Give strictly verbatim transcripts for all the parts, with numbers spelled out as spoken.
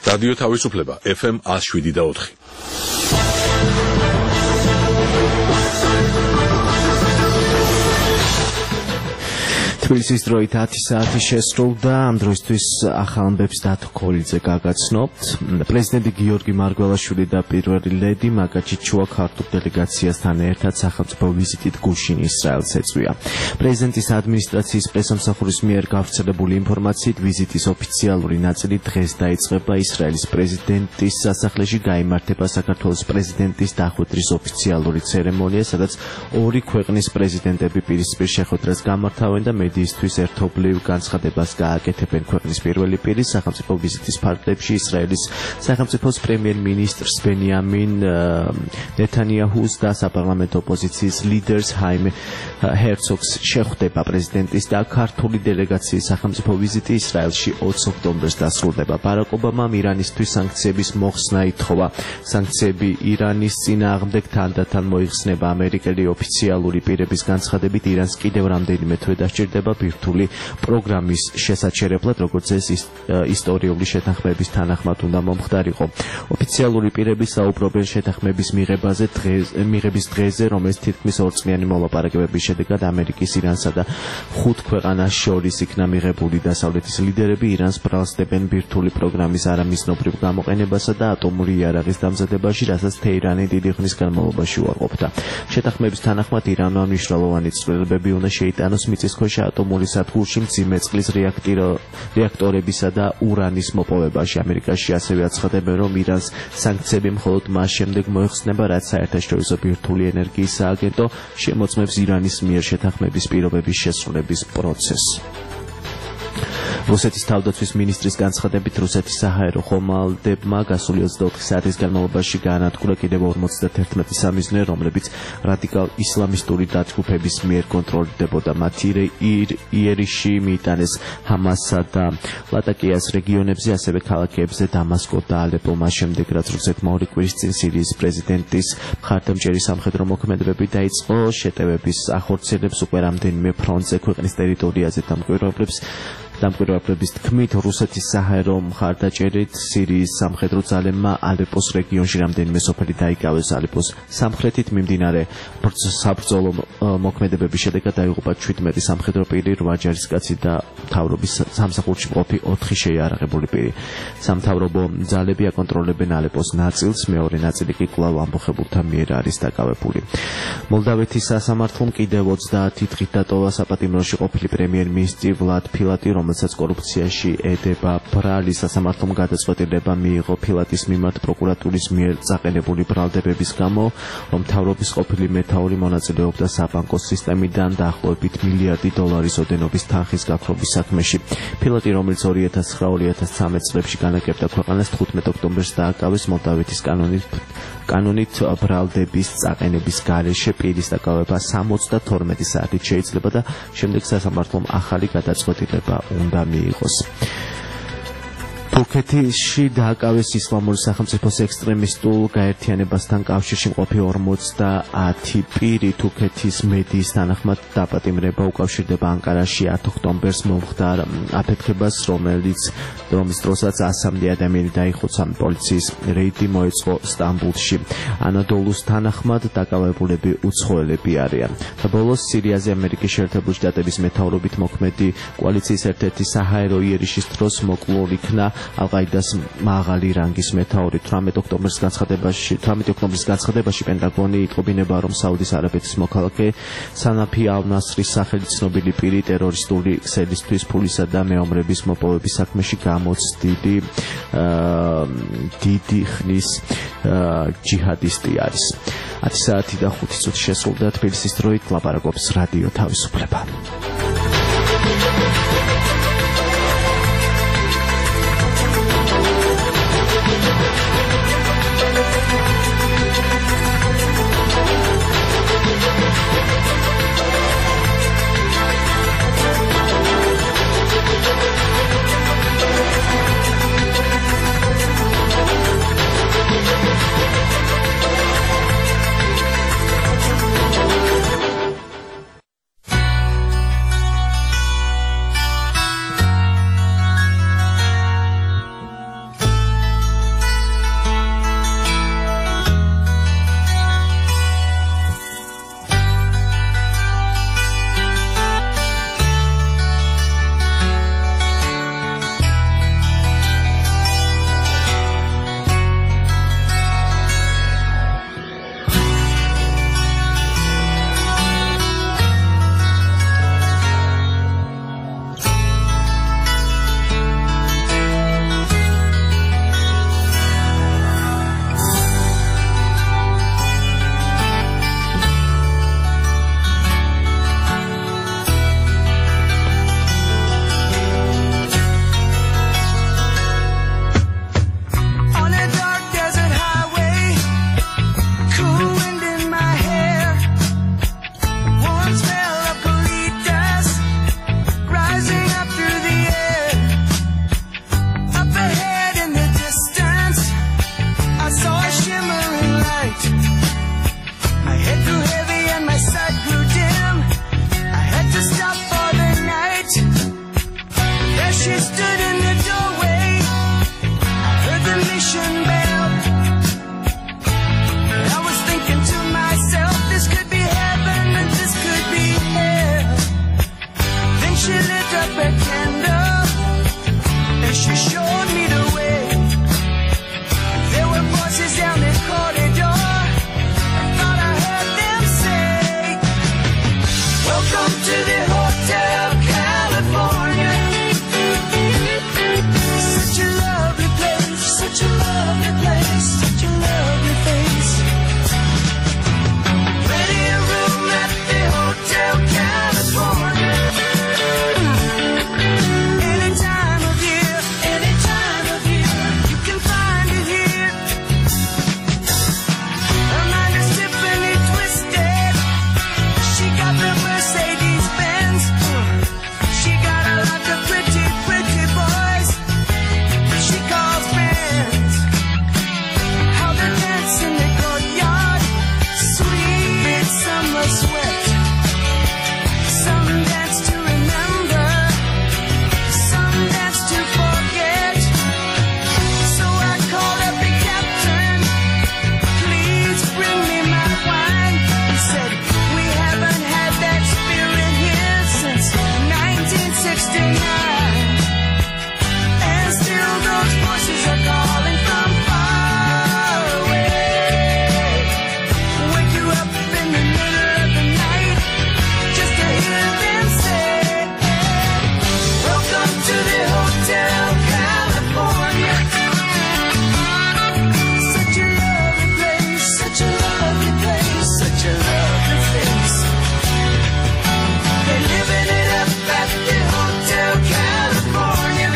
რადიო თავისუფლება ეფ ემ one oh seven და four. თბილისის დროით ათი საათი შესრულდა. ამ დროისთვის ახალ ამბებს დათო ქოლიძე გაგაცნობთ. პრეზიდენტი გიორგი მარგველაშვილი და პირველი ლედი მაგა ჩიჩუა ქართულ დელეგაციასთან ერთად სახელმწიფო ვიზიტით გუშინ ისრაელს ეწვია. პრეზიდენტის ადმინისტრაციის პრესამსახურის მიერ გავრცელებული ინფორმაციით ვიზიტის ოფიციალური ნაწილი დღეს დაიწყება. ისრაელის პრეზიდენტის სასახლეში გაიმართება საქართველოს პრეზიდენტის დახვედრის ოფიციალური ცერემონია, სადაც ორი ქვეყნის პრეზიდენტები პირისპირ შეხვედრას გამართავენ და მედიისთვის ერთობლივ განცხადებას გააკეთებენ. ქვეყნის პირველი პირი სახელმწიფო ვიზიტის ფარგლებში ისრაელის სახელმწიფოს პრემიერ-მინისტრს ბენიამინ ნეთანიაჰუს და საპარლამენტო ოპოზიციის ლიდერს ჰაიმ ჰერცოგს შეხვდება. პრეზიდენტის და ქართული დელეგაციის სახელმწიფო ვიზიტი ისრაელში ოც ოქტომბერს დასრულდება. ბარაკ ობამამ ირანისთვის სანქციების მოხსნა ითხოვა. სანქციები ირანის წინააღმდეგ თანდათან მოიხსნება. ამერიკელი ოფიციალური პირების განცხადებით ირანს კიდევ რამდენიმე თვე დასჭირდება ბირთვული პროგრამის შესაჩერებლად, როგორც ეს ისტორიული შეთანხმების თანახმად უნდა მომხდარიყო. ოფიციალური პირები საუბრობენ შეთანხმების მიღებაზე მიღების დღეზე, რომელიც თითქმის ორწლიანი მოლაპარაკებების შედეგად ამერიკის, ირანსა და ხუთ ქვეყანას შორის იქნა მიღებული. დასავლეთის ლიდერები ირანს ბრალს დებენ ბირთვული პროგრამის არამიზნობრივ გამოყენებასა და ატომური იარაღის დამზადებაში, რასაც თეირანი დიდი ხნის განმავლობაში უარყოფდა. შეთანხმების თანახმად ირანმა მნიშვნელოვანი ცვლილებები უნდა შეიტანოს მიწისქვეშა ატომური სადგურში მძიმე წყლის რეაქტორებისა და ურანის მოპოვებაში. ამერიკაში ასევე აცხადებენ, რომ ირანს სანქციები მხოლოდ მას შემდეგ მოეხსნება, რაც საერთაშორისო ბირთვული ენერგიის სააგენტო შემოწმებს ირანის მიერ შეთანხმების პირობების შესრულების პროცესს. რუსეთის თავდაცვის მინისტრის განცხადებით, რუსეთის საჰაერო ხომალდებმა გასული ოცდაოთხი საათის განმავლობაში გაანადგურა კიდევ ორმოცდაერთი სამიზნე, რომლებიც რადიკალ ისლამისტური დაჯგუფების მიერ კონტროლდებოდა. მათი იერიში მიიტანეს ჰამასსა და ლატაკიას რეგიონებზე, ასევე ქალაქებზე დამასკო და ალეპო. მას შემდეგ, რაც რუსეთმა ორი კვირის წინ სირიის პრეზიდენტის მხარდამჭერი სამხედრო მოქმედებები დაიწყო, შეტევების ახორციელებს უკვე რამდენიმე ფრონტზე ქვეყნის ტერიტორიაზე დამკვირვებლებს დამკვირვებლების თქმით, რუსეთის საჰაერო მხარდაჭერით სირიის სამხედრო ძალებმა ალეპოს რეგიონში რამდენიმე სოფელი დაიკავეს. ალეპოს სამხრეთით მიმდინარე საბრძოლო მოქმედებების შედეგად დაიღუპა ჩვიდმეტი სამხედრო პირი, რვა ჯარისკაცი და მთავრობის სამსახურში მყოფი ოთხი შეიარაღებული პირი. სამთავრობო ძალები აკონტროლებენ ალეპოს ნაწილს, მეორე ნაწილი კი კვლავ ამბოხებულთა მიერ არის დაკავებული. მოლდავეთის სასამართლომ კიდევ ოცდაათი დღით დატოვა საპატიმროში ყოფილი პრემიერ-მინისტრი ვლად ფილატი, რომელსაც კორუფციაში ედება ბრალი. სასამართლომ გადაწყვეტილება მიიღო ფილატის მიმართ პროკურატურის მიერ წაყენებული ბრალდებების გამო, რომ მთავრობის ყოფილი მეთაური მონაწილეობდა საბანკო სისტემიდან დაახლოებით მილიარდი დოლარის ოდენობის თანხის გაქრობის საქმეში. ფილატი, რომელიც ორი ათას ცხრა ორი ათას ცხრამეტ წლებში განაგებდა ქვეყანას, თხუთმეტ ოქტომბერს დააკავეს. მოლდავეთის კანონით კანონით ბრალდების წაყენების გარეშე პირის დაკავება სამოცდათორმეტი საათით შეიძლება და შემდეგ სასამართლომ ახალი გადაწყვეტილება უნდა მიიღოს. თურქეთში დააკავეს ისლამური სახელმწიფოს ექსტრემისტულ გაერთიანებასთან კავშირში მყოფი ორმოცდაათი პირი. თურქეთის მედიის თანახმად დაპატიმრება უკავშირდება ანკარაში ათი ოქტომბერს მომხდარ აფეთქებას, რომელიც რომლის დროსაც ასამდე ადამიანი დაიხოცა. პოლიციის რეიდი მოეწყო სტამბულში. ანადოლუს თანახმად დაკავებულები უცხოელები არიან. ბოლოს სირიაზე ამერიკის შეერთებული შტატების მეთაურობით მოქმედი კოალიციის ერთ-ერთი საჰაერო იერიშის დროს მოკლულ იქნა ალ-ყაიდას მაღალი რანგის მეთაური. თვრამეტ ოქტომბრის განცხადებაში თვრამეტი ოქტომბრის განცხადებაში პენტაგონი იტყობინება, რომ საუდის არაბეთის მოქალაქე სანაფი ალ-ნასრის სახელით ცნობილი პირი ტერორისტული ქსელისთვის ფულისა და მეომრების მოპოვების საქმეში გამოცდილი დიდი ხნის ჯიჰადისტი არის. ათი საათი და ხუთი წუთი შესრულდა. თბილისის დროით ლაპარაკობს რადიო თავისუფლება. Welcome to the Hotel California. Such a lovely place, such a lovely place, such a lovely place. Plenty of room at the Hotel California. Any time of year, any time of year, you can find it here. Her mind is Tiffany twisted. She got the Mercedes Benz. She got a lot of pretty, pretty boys she calls friends. How they dance in the courtyard, sweet summer sweat. Some dance to remember, some dance to forget. So I called up the captain, please bring me my wine. He said, we haven't had that spirit here since nineteen sixty-nine. And still those voices are calling from far away. Wake you up in the middle of the night just to hear them say, welcome to the Hotel California. Such a lovely place, such a lovely place, such a lovely place. They're living it up at the Hotel California.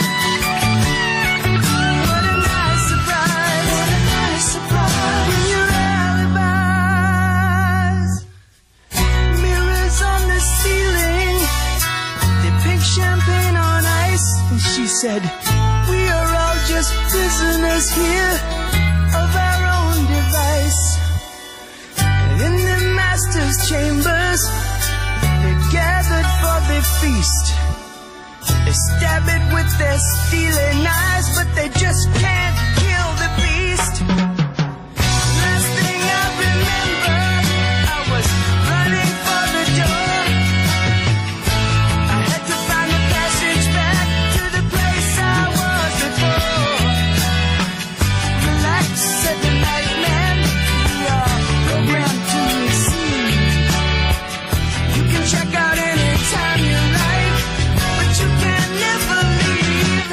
What a nice surprise, what a nice surprise. When your alibis, mirrors on the ceiling, they pink champagne on ice. And she said, we are all just prisoners here of our own device. And in the master's chambers, they gathered for the feast. They stab it with their steely knives, but they just can't kill the beast. Last thing I remember, I was running for the door. I had to find the passage back to the place I was before. Relax, said the night man, we are programmed to receive. You can check out anytime you like, but you can never leave.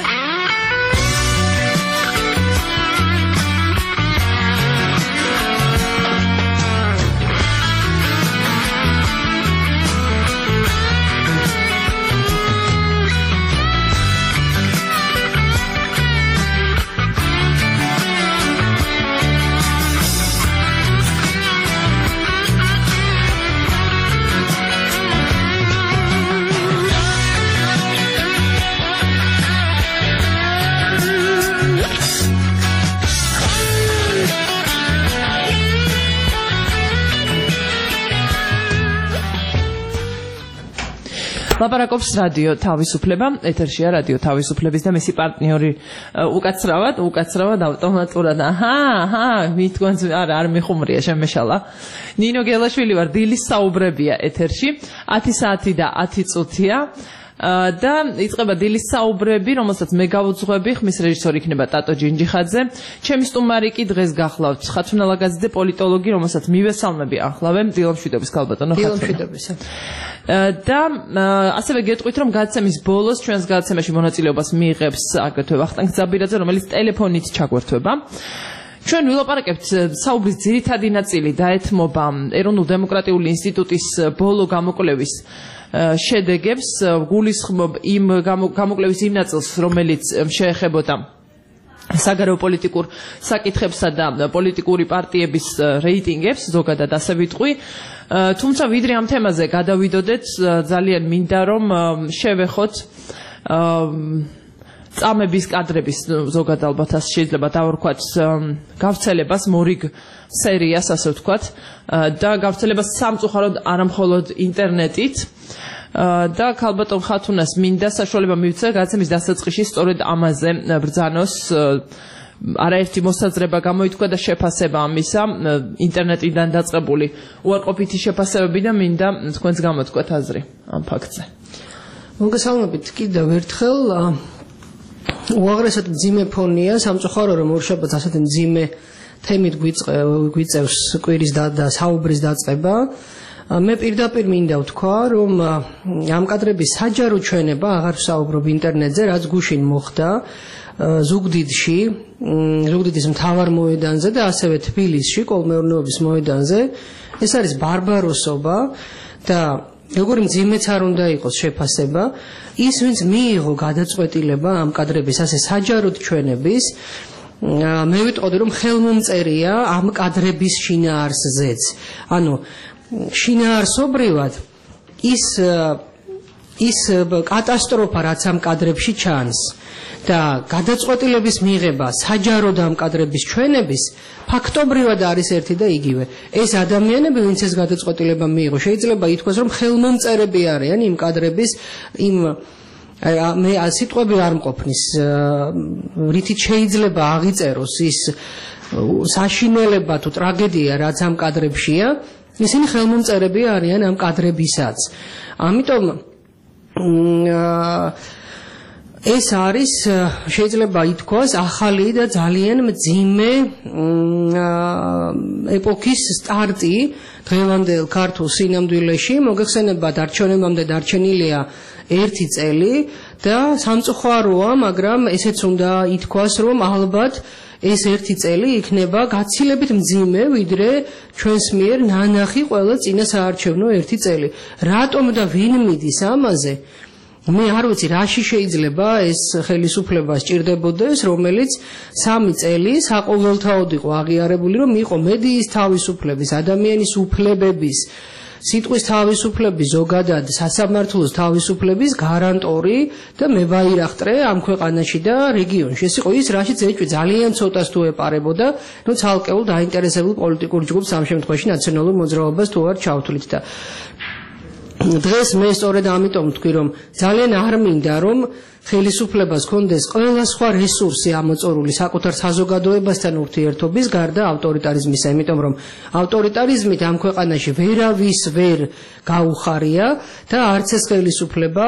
ლაპარაკობს რადიო თავისუფლება, ეთერშია რადიო თავისუფლების და მისი პარტნიორი უკაცრავად, უკაცრავად ავტომატურად. აჰა, აჰა, მითქვენს არა, არ მიხუმრია შემეშალა. ნინო გელაშვილი ვარ, დილის საუბრებია ეთერში, ათი საათი და ათი წუთია. და იწყება დილის საუბრები, რომელსაც მე გავუძღვები, ხმის რეჟისორი იქნება ტატო ჯინჯიხაძე. ჩემი სტუმარი კი დღეს გახლავთ ხათუნა ლაგაძე, პოლიტოლოგი, რომელსაც მივესალმები ახლავე, დილამშვიდობის ქალბატონო ხათუნა. დილამშვიდობისა. და ასევე გეტყვით, რომ გადაცემის ბოლოს ჩვენს გადაცემაში მონაწილეობას მიიღებს აგრეთვე ვახტანგ ძაბირაძე, რომელიც ტელეფონით ჩაგვერთვება. ჩვენ ვილაპარაკებთ საუბრის ძირითადი ნაწილი დაეთმობა ეროვნულ დემოკრატიული ინსტიტუტის ბოლო გამოკვლევის შედეგებს, გულისხმობ იმ გამოკვლევის იმ ნაწილს, რომელიც შეეხებოდა საგარეო პოლიტიკურ საკითხებსა და პოლიტიკური პარტიების რეიტინგებს, ზოგადად ასე ვიტყვი. თუმცა ვიდრე ამ თემაზე გადავიდოდეთ, ძალიან მინდა რომ შევეხოთ წამების კადრების ზოგადად ალბათ ასე შეიძლება დავარქვათ გავრცელებას, მორიგ სერიას ასე ვთქვათ და გავრცელებას სამწუხაროდ არა მხოლოდ ინტერნეტით. და ქალბატონ ხათუნას მინდა საშუალება მივცე გადაცემის დასაწყისში სწორედ ამაზე ბრძანოს. არაერთი მოსაზრება გამოითქვა და შეფასება ამისა ინტერნეტიდან დაწყებული უარყოფითი შეფასებები და მინდა თქვენს გამოთქვათ აზრი ამ ფაქტზე. მოგესალმებით კიდევ ერთხელ. უაღრესად მძიმე ფონია, სამწუხარო რომ ორშაბათს ასეთი მძიმე თემით გვიწევს კვირის და საუბრის დაწყება. მე პირდაპირ მინდა ვთქვა, რომ ამ კადრების საჯარო ჩვენება აღარ ვსაუბრობ ინტერნეტზე, რაც გუშინ მოხდა ზუგდიდში, ზუგდიდის მთავარ მოედანზე და ასევე თბილისში, კოლმეურნეობის მოედანზე. ეს არის ბარბაროსობა და როგორი მძიმეც არ უნდა იყოს შეფასება, ის ვინც მიიღო გადაწყვეტილება ამ კადრების ასე საჯაროდ ჩვენების, მე ვიტყოდი რომ ხელმომწერია ამ კადრების შინაარსზეც. ანუ შინაარსობრივად ის ის კატასტროფა რაც ამ კადრებში ჩანს და გადაწყვეტილების მიღება საჯაროდ ამ კადრების ჩვენების ფაქტობრივად არის ერთი და იგივე. ეს ადამიანები, ვინც ეს გადაწყვეტილება მიიღო, შეიძლება ითქვას, რომ ხელმომწერები არიან იმ კადრების, იმ მე სიტყვები არ მყოფნის, რითიც შეიძლება აღიწეროს ის საშინელება თუ ტრაგედია, რაც ამ კადრებშია, ისინი ხელმომწერები არიან ამ კადრებისაც. ამიტომ ეს არის შეიძლება ითქვას ახალი და ძალიან მძიმე ეპოქის სტარტი დღევანდელ ქართულ სინამდვილეში. მოგეხსენებათ, არჩევნებამდე დარჩენილია ერთი წელი და სამწუხაროა, მაგრამ ესეც უნდა ითქვას, რომ ალბათ ეს ერთი წელი იქნება გაცილებით მძიმე, ვიდრე ჩვენს მიერ ნანახი ყველა წინა საარჩევნო ერთი წელი. რატომ და ვინ მიდის ამაზე? მე არ ვიცი, რაში შეიძლება ეს ხელისუფლება სჭირდებოდეს, რომელიც სამი წელი საყოველთაოდ იყო აღიარებული, რომ იყო მედიის თავისუფლების, ადამიანის უფლებების, სიტყვის თავისუფლების, ზოგადად სასამართლოს თავისუფლების გარანტორი და მებაირახტრე ამ ქვეყანაში და რეგიონში. ეს იყო ის, რაშიც ეჭვი ძალიან ცოტას თუ ეპარებოდა, ნუ ცალკეულ დაინტერესებულ პოლიტიკურ ჯგუფს, ამ შემთხვევაში ნაციონალურ მოძრაობას თუ არ ჩავთვლით და დღეს მე სწორედ ამიტომ ვთქვი, რომ ძალიან არ მინდა, რომ ხელისუფლებას ჰქონდეს ყველა სხვა რესურსი ამოწორული საკუთარ საზოგადოებასთან ურთიერთობის გარდა ავტორიტარიზმისა, იმიტომ რომ ავტორიტარიზმით ამ ქვეყანაში ვერავის ვერ გაუხარია და არც ეს ხელისუფლება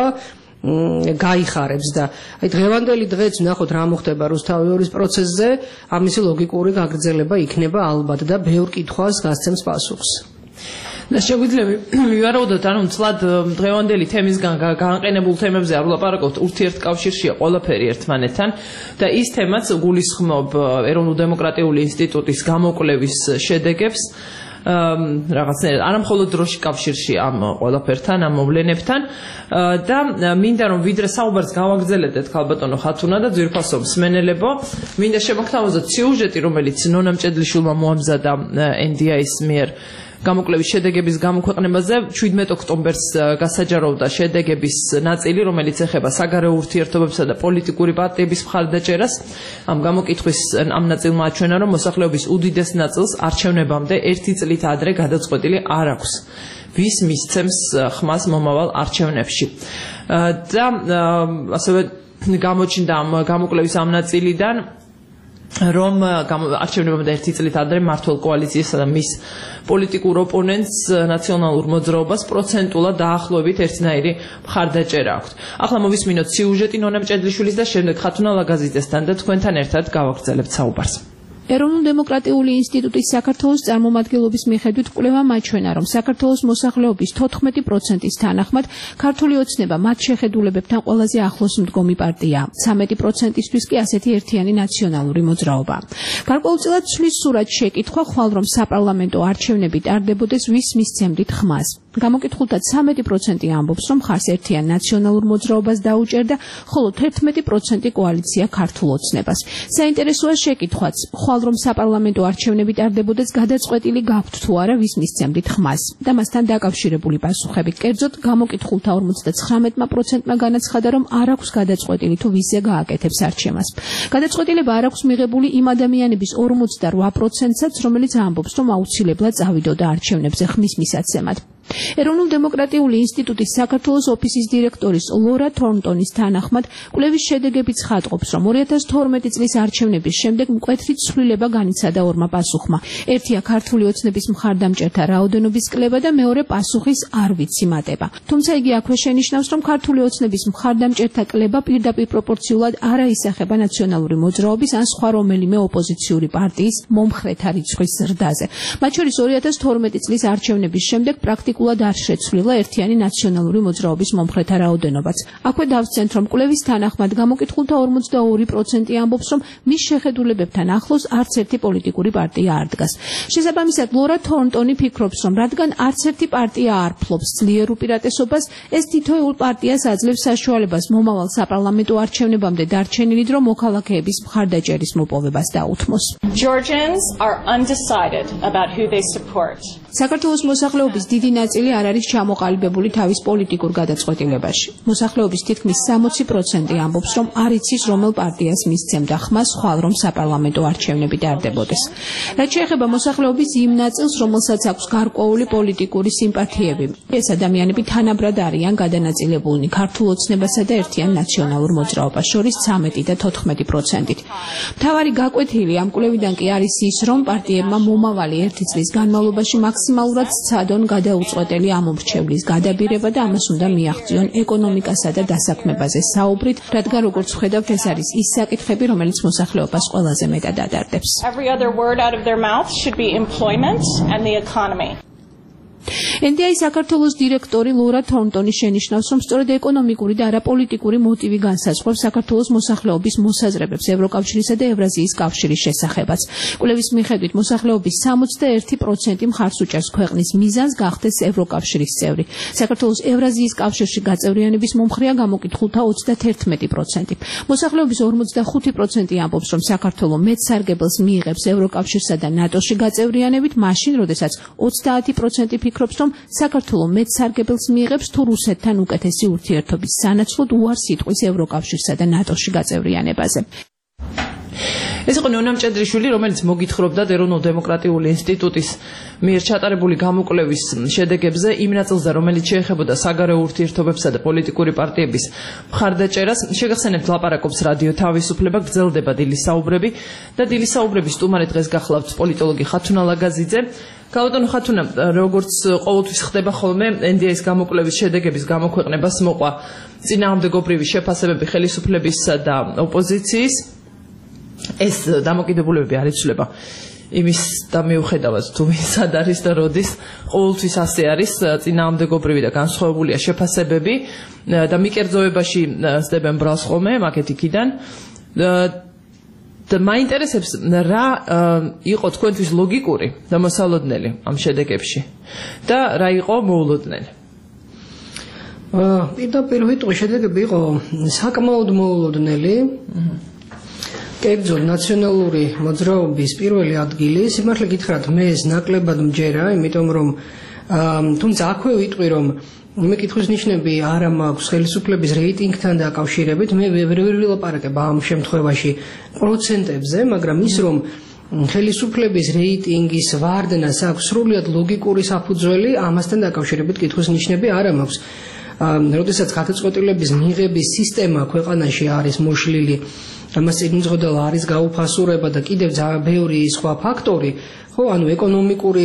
გაიხარებს და აი დღევანდელი დღეც ნახოთ რა მოხდება რუსთავიორის პროცესზე, ამისი ლოგიკური გაგრძელება იქნება ალბათ და ბევრ კითხვას გასცემს პასუხს. და შეგვიძლია მივარაუდოთ, ანუ ცლად დღევანდელი თემისგან განყენებულ თემებზე არ ვლაპარაკობთ, ურთიერთკავშირშია ყველაფერი ერთმანეთთან და ის თემაც გულისხმობ ეროვნულ-დემოკრატიული ინსტიტუტის გამოკვლევის შედეგებს რაღაცნაირად არამხოლოდ დროში კავშირში ამ ყველაფერთან, ამ მოვლენებთან და მინდა რომ ვიდრე საუბარს გავაგრძელებდეთ ქალბატონო ხათუნა და ძვირფასო მსმენელებო, მინდა შევაგთავაზოთ სიუჟეტი, რომელიც ნონა მჭედლიშვილმა მოამზადა ენ დი აის მიერ გამოკვლევის შედეგების გამოქვეყნებაზე. შვიდმეტ ოქტომბერს გასაჯაროვდა შედეგების ნაწილი, რომელიც ეხება საგარეო ურთიერთობებსა და პოლიტიკური პარტიების მხარდაჭერას. ამ გამოკითხვის ამ ნაწილმა აჩვენა, რომ მოსახლეობის უდიდეს ნაწილს არჩევნებამდე ერთი წლით ადრე გადაწყვეტილი არ აქვს, ვის მისცემს ხმას მომავალ არჩევნებში. და ასევე გამოჩნდა ამ გამოკვლევის ამ ნაწილიდან, რომ არჩევნებამდე ერთი წლით ადრე მმართველ კოალიციასა და მის პოლიტიკურ ოპონენტს ნაციონალურ მოძრაობას პროცენტულად დაახლოებით ერთნაირი მხარდაჭერა აქვთ. ახლა მოვისმინოთ სიუჟეტი ნონა მჭედლიშვილის და შემდეგ ხათუნა ლაგაზიძესთან და თქვენთან ერთად გავაგრძელებთ საუბარს. ეროვნულ-დემოკრატიული ინსტიტუტის საქართველოს წარმომადგენლობის მიხედვით კვლევამ აჩვენა, რომ საქართველოს მოსახლეობის თოთხმეტი პროცენტის თანახმად ქართული ოცნება მათ შეხედულებებთან ყველაზე ახლოს მდგომი პარტიაა. ცამეტი პროცენტისთვის კი ასეთი ერთიანი ნაციონალური მოძრაობა. გარკვეულწილად ცვლის სურათს შეკითხვა, ხვალ რომ საპარლამენტო არჩევნები ტარდებოდეს, ვის მისცემდით ხმას. გამოკითხულთა ცამეტი პროცენტი ამბობს, რომ ხარს ერთიან ნაციონალურ მოძრაობას დაუჭერდა, ხოლო თერთმეტი პროცენტი კოალიცია ქართულ ოცნებას. საინტერესოა შეკითხვაც, ხვალ რომ საპარლამენტო არჩევნები ტარდებოდეს, გადაწყვეტილი გაქვთ თუ არა, ვის მისცემდით ხმას და მასთან დაკავშირებული პასუხები. კერძოდ, გამოკითხულთა ორმოცდათხრამეტი პროცენტმა განაცხადა, რომ არ აქვს გადაწყვეტილი თუ ვისზე გააკეთებს არჩევას. გადაწყვეტილება არ აქვს მიღებული იმ ადამიანების ორმოცდარვა პროცენტსაც, რომელიც ამბობს, რომ აუცილებლად წავიდოდა არჩევნებზე ხმის მისაცემად. ეროვნულ-დემოკრატიული ინსტიტუტის საქართველოს ოფისის დირექტორის ლორა თორნტონის თანახმად, კვლევის შედეგები ცხადყოფს, რომ ორი ათას თორმეტი წლის არჩევნების შემდეგ მკვეთრი ცვლილება განიცადა ორმა პასუხმა. ერთია ქართული ოცნების მხარდამჭერთა რაოდენობის კლება და მეორე პასუხის არ ვიცი მატება. თუმცა იგი აქვე შენიშნავს, რომ ქართული ოცნების მხარდამჭერთა კლება პირდაპირ პროპორციულად არ აისახება ნაციონალური მოძრაობის ან სხვა რომელიმე ოპოზიციური პარტიის მომხრეთა რიცხვის ზრდაზე. მათ შორის ორი ათას თორმეტი წლის არჩევნების შემდეგ პრაქტიკულად პრაქტიკულად არ შეცვლილა ერთიანი ნაციონალური მოძრაობის მომხრეთა რაოდენობაც. აქვე დავსცენთ, რომ კვლევის თანახმად გამოკითხულთა ორმოცდაორი პროცენტი ამბობს, რომ მის შეხედულებებთან ახლოს არც ერთი პოლიტიკური პარტია არ დგას. შესაბამისად, ლორა თორნტონი ფიქრობს, რომ რადგან არც ერთი პარტია არ ფლობს ძლიერ უპირატესობას, ეს თითოეულ პარტიას აძლევს საშუალებას მომავალ საპარლამენტო არჩევნებამდე დარჩენილი დრო მოქალაქეების მხარდაჭერის მოპოვებას დაუთმოს. Georgians are undecided about who they support. საქართველოს მოსახლეობის დიდი ნაწილი არ არის ჩამოყალიბებული თავის პოლიტიკურ გადაწყვეტილებაში. მოსახლეობის თითქმის სამოცი პროცენტი ამბობს, რომ არ იცის რომელ პარტიას მისცემდა ხმას ხვალ რომ საპარლამენტო არჩევნები ტარდებოდეს. რაც შეეხება მოსახლეობის იმ ნაწილს, რომელსაც აქვს გარკვეული პოლიტიკური სიმპათიები, ეს ადამიანები თანაბრად არიან გადანაწილებულნი ქართულ ოცნებასა და ერთიან ნაციონალურ მოძრაობას შორის ცამეტი და თოთხმეტი პროცენტით. მთავარი გაკვეთილი ამ კვლევიდან კი არის ის, რომ პარტიებმა მომავალი ერთი წლის განმავლობაში მაქსიმალურად სცადონ გადაუწყვეტელი ამომრჩევლის გადაბირება და ამას უნდა მიაღწიონ ეკონომიკასა და დასაქმებაზე საუბრით, რადგან როგორც ვხედავთ, ეს არის ის საკითხები, რომელიც მოსახლეობას ყველაზე მეტად ადარდებს. Every other word out of their mouth should be employment and the economy. ენ დი აი საქართველოს დირექტორი ლორა თორნტონი შენიშნავს, რომ სწორედ ეკონომიკური და არაპოლიტიკური მოტივი განსაზღვრავს საქართველოს მოსახლეობის მოსაზრებებს ევროკავშირისა და ევრაზიის კავშირის შესახებაც. კვლევის მიხედვით მოსახლეობის სამოცდაერთი პროცენტი მხარს უჭერს ქვეყნის მიზანს გახდეს ევროკავშირის წევრი. საქართველოს ევრაზიის კავშირში გაწევრიანების მომხრეა გამოკითხულთა ოცდათერთმეტი პროცენტი. მოსახლეობის ორმოცდახუთი პროცენტი ამბობს, რომ საქართველო მეტ სარგებელს მიიღებს ევროკავშირსა და ნატოში გაწევრიანებით, მაშინ, როდესაც ოცდაათი პროცენტი ფიქრობს, რომ საქართველო მეტ სარგებელს მიიღებს თუ რუსეთთან უკეთესი ურთიერთობის სანაცვლოდ უარს იტყვის ევროკავშირსა და ნატოში გაწევრიანებაზე. ეს იყო ნონა მჭედრიშვილი, რომელიც მოგითხრობდა ეროვნულ-დემოკრატიული ინსტიტუტის მიერ ჩატარებული გამოკვლევის შედეგებზე იმ ნაწილზე, რომელიც შეეხებოდა საგარეო ურთიერთობებსა და პოლიტიკური პარტიების მხარდაჭერას. შეგახსენებთ, ლაპარაკობს რადიო თავისუფლება, გრძელდება დილის საუბრები და დილის საუბრების სტუმარი დღეს გახლავთ პოლიტოლოგი ხათუნა ლაგაზიძე. გავუტონო ხათუნა, როგორც ყოველთვის ხდება ხოლმე, ენ დი აის გამოკვლევის შედეგების გამოქვეყნებას მოყვა წინააღმდეგობრივი შეფასებები ხელისუფლებისა და ოპოზიციის. ეს დამოკიდებულებები არ იცვლება იმის და მიუხედავად თუ ვის ad არის და როდის, ყოველთვის ასე არის, წინააღმდეგობრივი და განსხვავებულია შეფასებები და მიკერძოებაში სდებენ ბრალს ხოლმე მაკეთიკიდან. და მაინტერესებს რა იყო თქვენთვის ლოგიკური და მოსალოდნელი ამ შედეგებში და რა იყო მოულოდნელი. პირდაპირ ვიტყვი, შედეგები იყო საკმაოდ მოულოდნელი. კერძოდ ნაციონალური მოძრაობის პირველი ადგილი, სიმართლე გითხრათ, მე ეს ნაკლებად მჯერა, იმიტომ რომ თუმცა აქვე ვიტყვი, რომ მეკითხვის ნიშნები არ მაქვს ხელისუფლების რეიტინგთან დაკავშირებით, მე ვერ ვილაპარაკებ ამ შემთხვევაში პროცენტებზე, მაგრამ ის რომ ხელისუფლების რეიტინგის ვარდნას აქვს სრულიად ლოგიკური საფუძველი, ამასთან დაკავშირებით კითხვის ნიშნები არ მაქვს. როდესაც გადაწყვეტილების მიღების სისტემა ქვეყანაში არის მოშლილი, ამას წინუძღოდელ არის გაუფასურება და კიდევ ძალიან ბევრი სხვა ფაქტორი, ხო, ანუ ეკონომიკური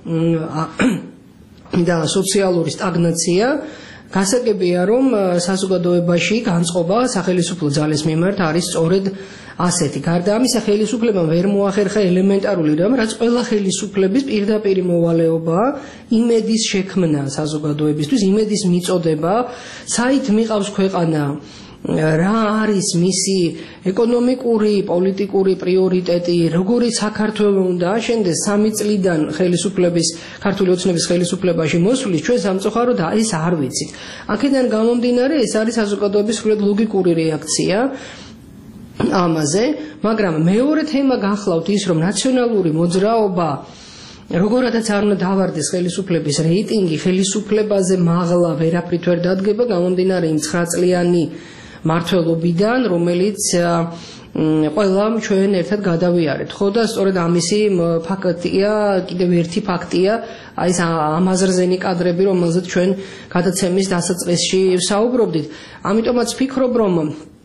და სოციალური სტაგნაცია, გასაგებია, რომ საზოგადოებაში განწყობა სახელმწიფო ძალის მიმართ არის სწორედ ასეთი. გარდა ამისა, ხელისუფლებამ ვერ მოახერხა ელემენტარული რამ, რაც ყველა ხელისუფლების პირდაპირი მოვალეობაა, იმედის შექმნა საზოგადოებისთვის, იმედის მიწოდება, საით მიყავს ქვეყანა, რა არის მისი ეკონომიკური, პოლიტიკური პრიორიტეტი, როგორი საქართველო უნდა აშენდეს სამი წლიდან ხელისუფლების, ქართული ოცნების ხელისუფლებაში მოსვლის, ჩვენ სამწუხაროდ ეს არ ვიცით. აქედან გამომდინარე, ეს არის საზოგადოების სრულიად ლოგიკური რეაქცია ამაზე, მაგრამ მეორე თემა გახლავთ ის, რომ ნაციონალური მოძრაობა როგორადაც არ უნდა დავარდეს ხელისუფლების რეიტინგი, ხელისუფლებაზე მაღლა ვერაფრით ვერ დადგება, გამომდინარე იმ ცხრა წლიანი მართლობიდან, რომელიც ყველამ ჩვენ ერთად გადავიარეთ. ხო და სწორედ ამისი ფაქტია, კიდევ ერთი ფაქტია, აი ეს ამაზრზენი კადრები, რომელზეც ჩვენ გადაცემის დასაწყისში საუბრობდით. ამიტომაც ვფიქრობ, რომ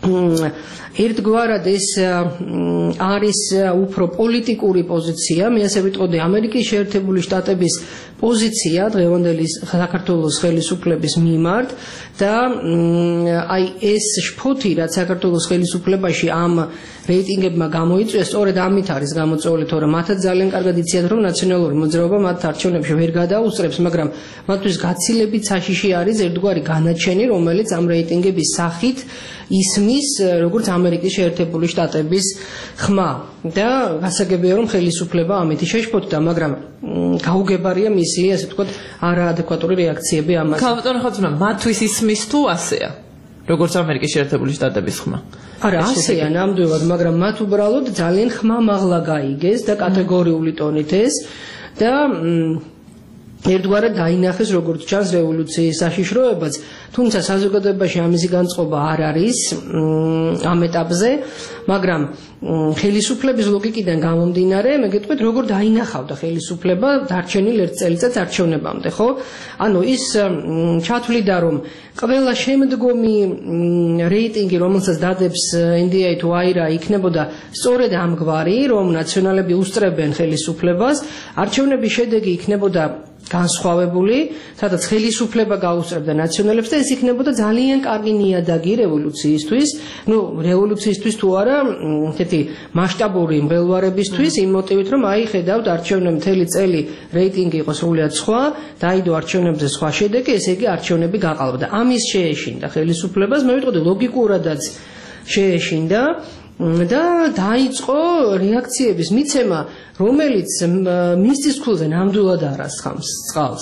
ერთგვარად ეს არის უფრო პოლიტიკური პოზიცია, მე ასე ვიტყოდი, ამერიკის შეერთებული შტატების პოზიცია დღევანდელი საქართველოს ხელისუფლების მიმართ და აი ეს შფოთი, რაც საქართველოს ხელისუფლებაში ამ რეიტინგებმა გამოიწვია, სწორედ ამით არის გამოწვეული, თორემ მათაც ძალიან კარგად იციან, რომ ნაციონალური მოძრაობა მათ არჩევნებში ვერ გადაუსწრებს, მაგრამ მათთვის გაცილებით საშიში არის ერთგვარი განაჩენი, რომელიც ამ რეიტინგების სახით ისმის როგორც ამერიკის შეერთებული შტატების ხმა და გასაგებია რომ ხელისუფლება ამით შეშფოთდა, მაგრამ გაუგებარია მისი ასე ვთქვათ არაადეკვატური რეაქციები ამაზე. ქალბატონო ხათუნა, მათთვის ისმის თუ ასეა, როგორც ამერიკის შეერთებული შტატების ხმა? არა, ასეა ნამდვილად, მაგრამ მათ უბრალოდ ძალიან ხმა მაღლა გაიგეს და კატეგორიული ტონით ეს და ერთგვარად დაინახეს როგორც ჩანს რევოლუციის საშიშროებაც, თუმცა საზოგადოებაში ამისი განწყობა არ არის ამ ეტაპზე, მაგრამ ხელისუფლების ლოგიკიდან გამომდინარე, მე გეტყვით, როგორ დაინახავდა ხელისუფლება დარჩენილ ერთ წელიწადს არჩევნებამდე, ხო? ანუ ის ჩათვლიდა, რომ ყველა შემდგომი რეიტინგი, რომელსაც დადებს ენ დი ეი თუ აი არ эй, იქნებოდა სწორედ ამგვარი, რომ ნაციონალები უსწრებენ ხელისუფლებას, არჩევნების შედეგი იქნებოდა განსხვავებული, სადაც ხელისუფლება გაუსწრებდა ნაციონალებს და ეს იქნებოდა ძალიან კარგი ნიადაგი რევოლუციისთვის, ну, რევოლუციისთვის თუ არა, ესეთი მასშტაბური მღელვარებისთვის, იმ მოტივით, რომ აი ხედავთ არჩევნები მთელი წელი რეიტინგი იყო სრულიად სხვა, დაიდო არჩევნებზე სხვა შედეგი, ესე იგი არჩევნები გაყალბდა. ამის შეეშინდა ხელისუფლებას, მე ვიტყოდი ლოგიკურადაც შეეშინდა და დაიწყო რეაქციების მიცემა, რომელიც მისთვის ქულზე ნამდვილად არ ასხამს წყალს.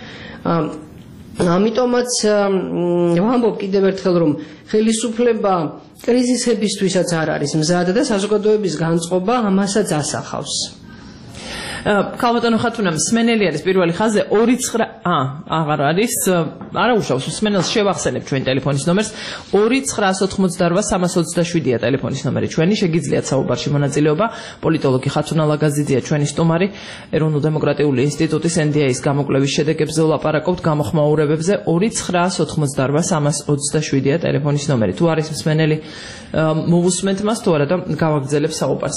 ამიტომაც ვამბობ კიდევ ერთხელ, რომ ხელისუფლება კრიზისებისთვისაც არ არის მზად და საზოგადოების განწყობა ამასაც ასახავს. ქალბატონო ხათუნა, მსმენელი არის პირველი ხაზზე ორი ცხრა ა აღარ არის, არა უშავს მსმენელს შევახსენებ ჩვენ ტელეფონის ნომერს ორი ცხრა ოთხმოცდაოთხ სამას ოცდაშვიდია ტელეფონის ნომერი ჩვენი, შეგიძლიათ საუბარში მონაწილეობა. პოლიტოლოგი ხათუნა ლაგაზიძეა ჩვენი სტუმარი, ეროვნულ-დემოკრატიული ინსტიტუტის ენ დი ეის გამოკვლევის შედეგებზე ვლაპარაკობთ, გამოხმაურებებზე ორი ცხრა ოთხმოცდაოთხ სამას ოცდაშვიდია ტელეფონის ნომერი. თუ არის მსმენელი მოვუსმენთ მას თუ არა და გავაგრძელებ საუბარს.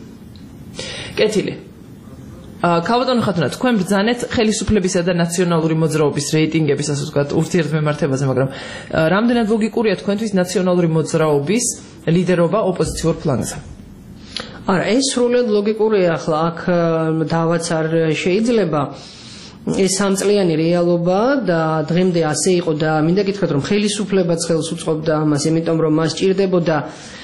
კეთილი. ქალბატონო ხათუნა, თქვენ ბრძანეთ ხელისუფლებისა და ნაციონალური მოძრაობის რეიტინგების, ასე ვთქვათ, ურთიერთმემართებაზე, მაგრამ რამდენად ლოგიკურია თქვენთვის ნაციონალური მოძრაობის ლიდერობა ოპოზიციურ ფლანგზე? არა, ეს სრულად ლოგიკურია, ახლა აქ დავაც არ შეიძლება. ეს სამწლიანი რეალობა და დღემდე ასე იყო და მინდა გითხრათ, რომ ხელისუფლებაც ხელს უწყობდა ამას, იმიტომ რომ მას ჭირდებოდა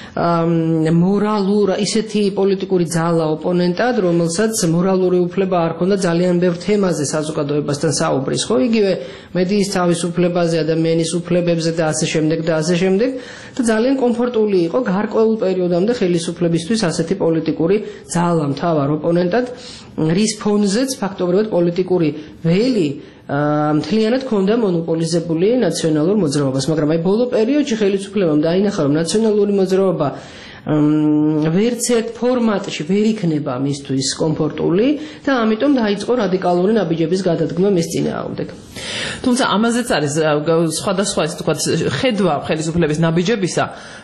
მორალურ ისეთი პოლიტიკური ძალა ოპონენტად, რომელსაც მორალური უფლება არ ჰქონდა ძალიან ბევრ თემაზე საზოგადოებასთან საუბრის, ხო? იგივე მედიის თავისუფლებაზე, ადამიანის უფლებებზე და ასე შემდეგ და ასე შემდეგ და ძალიან კომფორტული იყო გარკვეულ პერიოდამდე ხელისუფლებისთვის ასეთი პოლიტიკური ძალა მთავარ ოპონენტად, რის ფონზეც ფაქტობრივად პოლიტიკური ველი მთლიანად ჰქონდა მონოპოლიზებული ნაციონალურ მოძრაობას, მაგრამ აი ბოლო პერიოდში ხელისუფლებამ დაინახა, რომ ნაციონალური მოძრაობა ვერც ერთ ფორმატში ვერ იქნება მისთვის კომფორტული და ამიტომ დაიწყო რადიკალური ნაბიჯების გადადგმა მის წინააღმდეგ. თუმცა ამაზეც არის სხვადასხვა, ასე ვთქვათ, ხედვა ხელისუფლების ნაბიჯებისა.